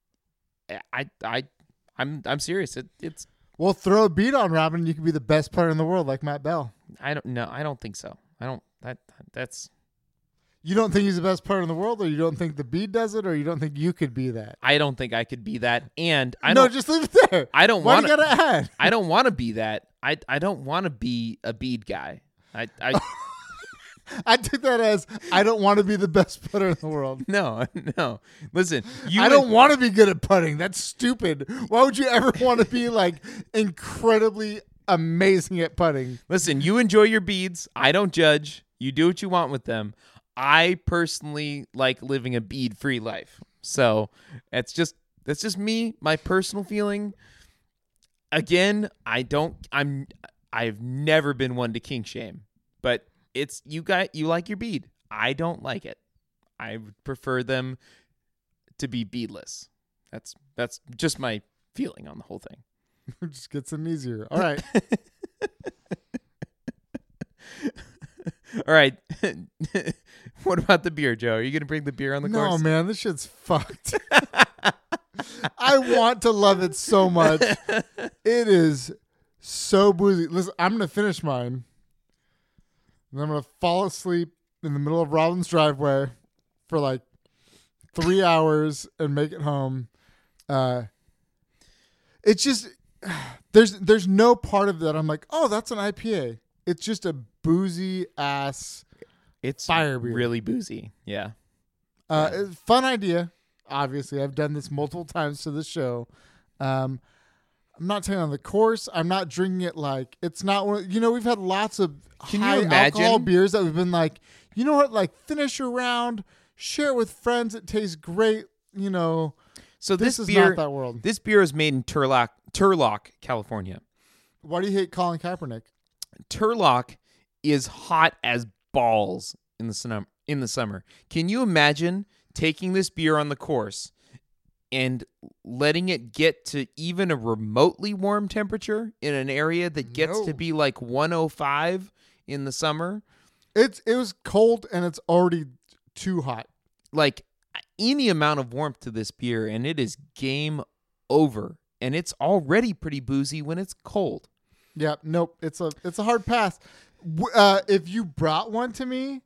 I I I'm I'm serious. It, it's Well, throw a beat on Robin, you could be the best putter in the world like Matt Bell. I don't know. I don't think so. I don't. That that's. You don't think he's the best putter in the world, or you don't think the beat does it, or you don't think you could be that? I don't think I could be that, and I no, don't. just leave it there. I don't Why want do you to. gotta add? I don't want to be that. I I don't want to be a bead guy. I I I took that as I don't want to be the best putter in the world. no no. Listen, you. I don't want to be good at putting. That's stupid. Why would you ever want to be like incredibly amazing at putting? Listen, you enjoy your beads. I don't judge. You do what you want with them. I personally like living a bead-free life. So it's just that's just me, my personal feeling. Again, I don't I'm I've never been one to kink shame. But it's you got you like your bead. I don't like it. I would prefer them to be beadless. That's that's just my feeling on the whole thing. It just gets them easier. All right. All right. What about the beer, Joe? Are you going to bring the beer on the No, course? man, this shit's fucked. I want to love it so much. It is so boozy. Listen, I'm going to finish mine. And I'm going to fall asleep in the middle of Robin's driveway for like three hours and make it home. Uh, it's just, there's there's no part of that I'm like, oh, that's an I P A. It's just a boozy ass. It's Fire beer. really boozy. Yeah. Uh, Yeah. Fun idea. Obviously, I've done this multiple times to the show. Um, I'm not taking on the course. I'm not drinking it like it's not one. You know, we've had lots of Can you high imagine? alcohol beers that we've been like, you know what, like finish your round, share it with friends. It tastes great. You know, So this, this, is beer not that world. this beer is made in Turlock, Turlock, California. Why do you hate Colin Kaepernick? Turlock is hot as balls in the summer. In the summer, can you imagine taking this beer on the course and letting it get to even a remotely warm temperature in an area that gets No. to be like one oh five in the summer. It's it was cold and it's already too hot. Like any amount of warmth to this beer, and it is game over. And it's already pretty boozy when it's cold. Yeah, nope. It's a it's a hard pass. W- Uh, if you brought one to me,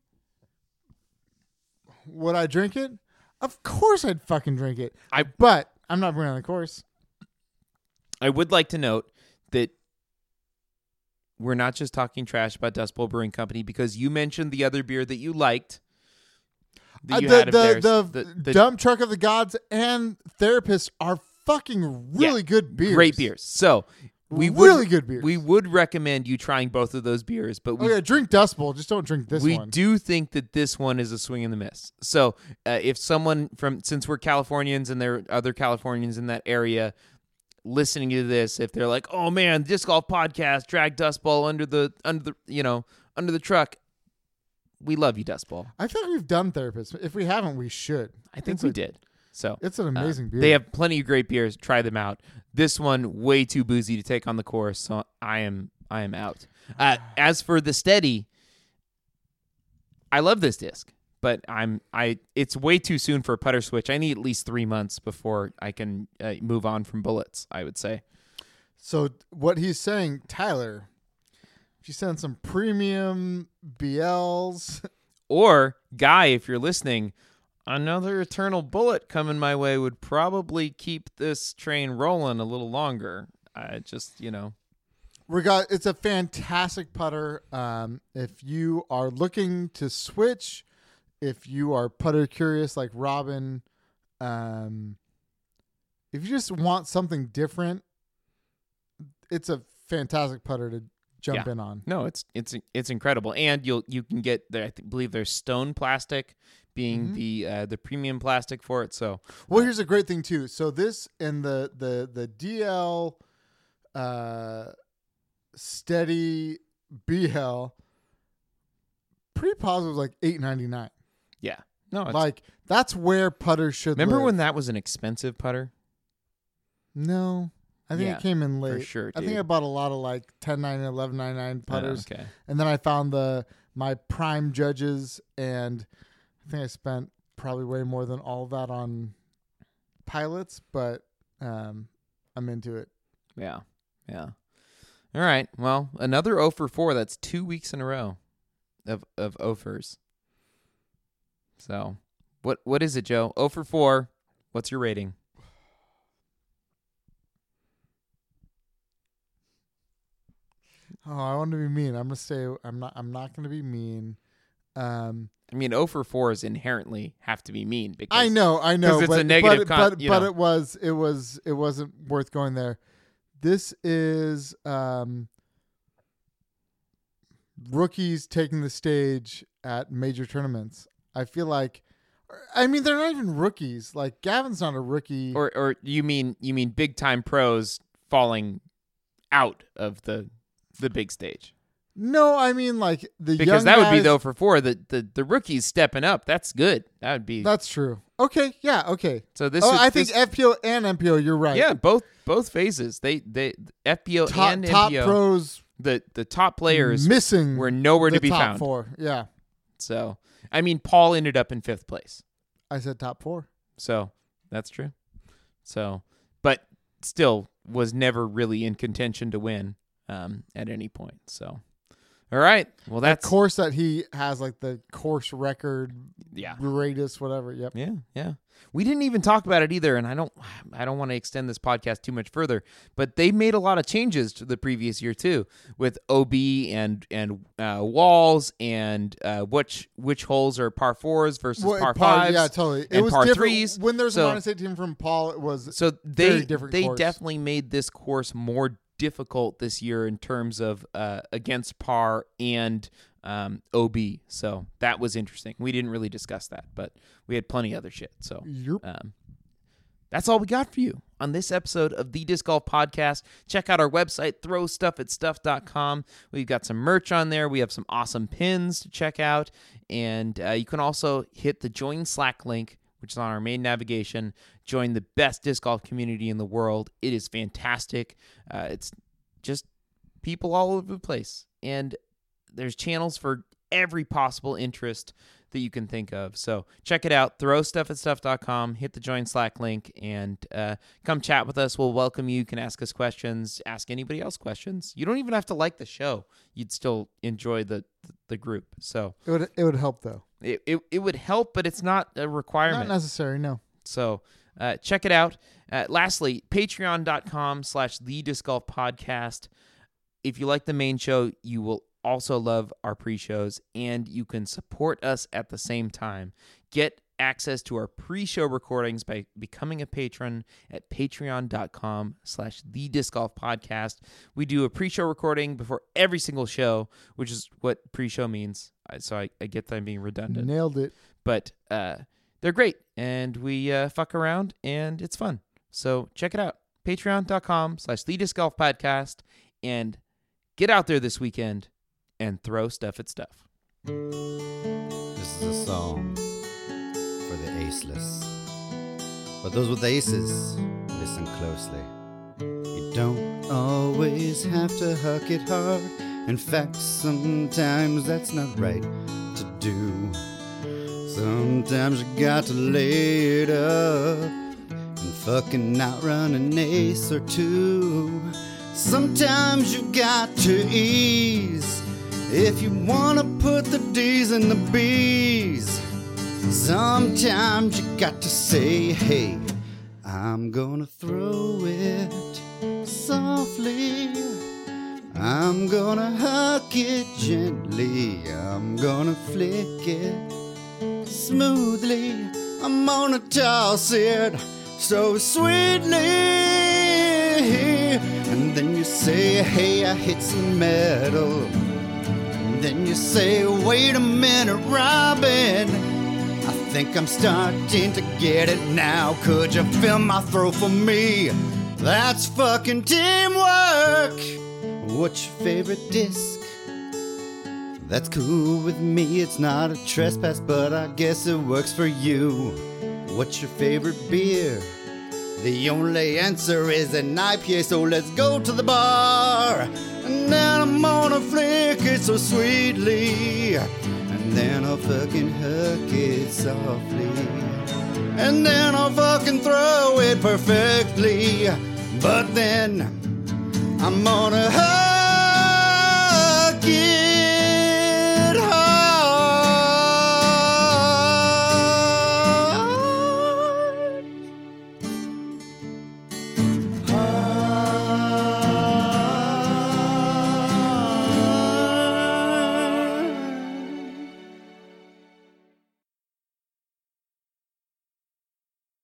would I drink it? Of course, I'd fucking drink it. I but I'm not bringing on the course. I would like to note that we're not just talking trash about Dust Bowl Brewing Company because you mentioned the other beer that you liked. That Uh, you the had of the, theirs. the The- the dump truck of the gods and therapist are fucking really Yeah, good beers. great beers. So we really would, good beers. We would recommend you trying both of those beers, but we Oh yeah, drink Dust Bowl. Just don't drink this we one. do think that this one is a swing and the miss. So uh, if someone from, since we're Californians and there are other Californians in that area listening to this, if they're like, oh man, disc golf podcast, drag Dust Bowl under the under the you know under the truck, we love you, Dust Bowl. I think we've done therapist. If we haven't, we should. I think It's we a- did. So It's an uh, amazing beer. they have plenty of great beers. Try them out. This one way too boozy to take on the course, so I am I am out. Uh, as for the steady, I love this disc, but I'm I. It's way too soon for a putter switch. I need at least three months before I can uh, move on from bullets. I would say. So what he's saying, Tyler, if you send some premium B Ls, Or Guy, if you're listening, another Eternal Bullet coming my way would probably keep this train rolling a little longer. I just you know. regard it's a fantastic putter. Um, if you are looking to switch, if you are putter curious like Robin, um, if you just want something different, it's a fantastic putter to jump Yeah. in on. No, it's it's it's incredible, and you'll you can get there. I th- believe there's stone plastic being Mhm. the uh, the premium plastic for it. So Well, here's a great thing too. So this and the the the D L uh, steady B L pretty positive like eight ninety-nine. yeah, no, it's, Like that's where putters should remember live. when that was an expensive putter? No. I think Yeah, it came in late. sure, I think dude. I bought a lot of like ten ninety-nine, eleven ninety-nine putters. Oh, okay, And then I found the my prime judges, and I think I spent probably way more than all of that on pilots, but um, I'm into it. yeah, yeah. All right, well, another oh for four. That's two weeks in a row of of offers. So, what what is it, Joe? oh for four. What's your rating? Oh, I want to be mean. I'm gonna say I'm not. I'm not gonna be mean. Um, I mean, oh for four is inherently have to be mean because I know, I know, 'cause it's but a negative but, con- but, you but know. it was it was it wasn't worth going there. This is um, rookies taking the stage at major tournaments. I feel like, I mean, they're not even rookies. Like Gavin's not a rookie. Or or you mean you mean big time pros falling out of the the big stage? No, I mean like the Because young that would be guys- though for four. The, the the rookies stepping up. That's good. That would be That's true. Okay, yeah, okay. so this oh, is I think this- F P O and M P O. You're right. yeah, both both phases. They they F P O top and top M P O, pros the the top players missing were nowhere the to be top found. four. Yeah, So I mean, Paul ended up in fifth place. I said top four. So that's true. So, but still was never really in contention to win um, at any point. So, all right. Well, That that's course that he has like the course record, yeah, greatest, whatever. Yep. yeah, yeah. We didn't even talk about it either, and I don't, I don't want to extend this podcast too much further. But they made a lot of changes to the previous year too, with O B and and uh, walls and uh, which which holes are par fours versus Well, par par- fives. Yeah, totally. It and was par different. threes. When there's So- a minus eighteen from Paul, it was So they very different they course. definitely made this course more difficult this year in terms of uh, against par and um, O B. So that was interesting. We didn't really discuss that, but we had plenty of other shit. So Yep. um, that's all we got for you on this episode of the Disc Golf Podcast. Check out our website, throw stuff at stuff dot com. We've got some merch on there. We have some awesome pins to check out. And uh, you can also hit the Join Slack link, which is on our main navigation. Join the best disc golf community in the world. It is fantastic. Uh, it's just people all over the place. And there's channels for every possible interest that you can think of. So check it out. Throw stuff at stuff dot com. Hit the join Slack link and uh, come chat with us. We'll welcome you. You can ask us questions. Ask anybody else questions. You don't even have to like the show. You'd still enjoy the the group. So It would it would help though. it it, it would help, but it's not a requirement. Not necessary. No. So uh, check it out. Uh, lastly, patreon dot com slash the Disc Golf Podcast. If you like the main show, you will also love our pre-shows, and you can support us at the same time. Get access to our pre-show recordings by becoming a patron at patreon dot com slash the Disc Golf Podcast. We do a pre-show recording before every single show, which is what pre-show means. So I, I get that I'm being redundant. Nailed it. But uh, they're great, and we uh, fuck around, and it's fun. So check it out. patreon dot com slash the Disc Golf Podcast, and get out there this weekend and throw stuff at stuff. This is a song for the aceless. But those with aces, listen closely. You don't always have to huck it hard. In fact, sometimes that's not right to do. Sometimes you got to lay it up and fucking outrun an ace or two. Sometimes you got to ease if you wanna put the D's in the B's. Sometimes you got to say, hey, I'm gonna throw it softly. I'm gonna huck it gently. I'm gonna flick it smoothly. I'm gonna toss it so sweetly. And then you say, hey, I hit some metal. And then you say, wait a minute, Robin, I think I'm starting to get it now. Could you fill my throat for me? That's fucking teamwork. What's your favorite disc? That's cool with me, it's not a trespass, but I guess it works for you. What's your favorite beer? The only answer is an I P A, so let's go to the bar. And then I'm gonna flick it so sweetly. And then I'll fucking hug it softly. And then I'll fucking throw it perfectly. But then I'm gonna hug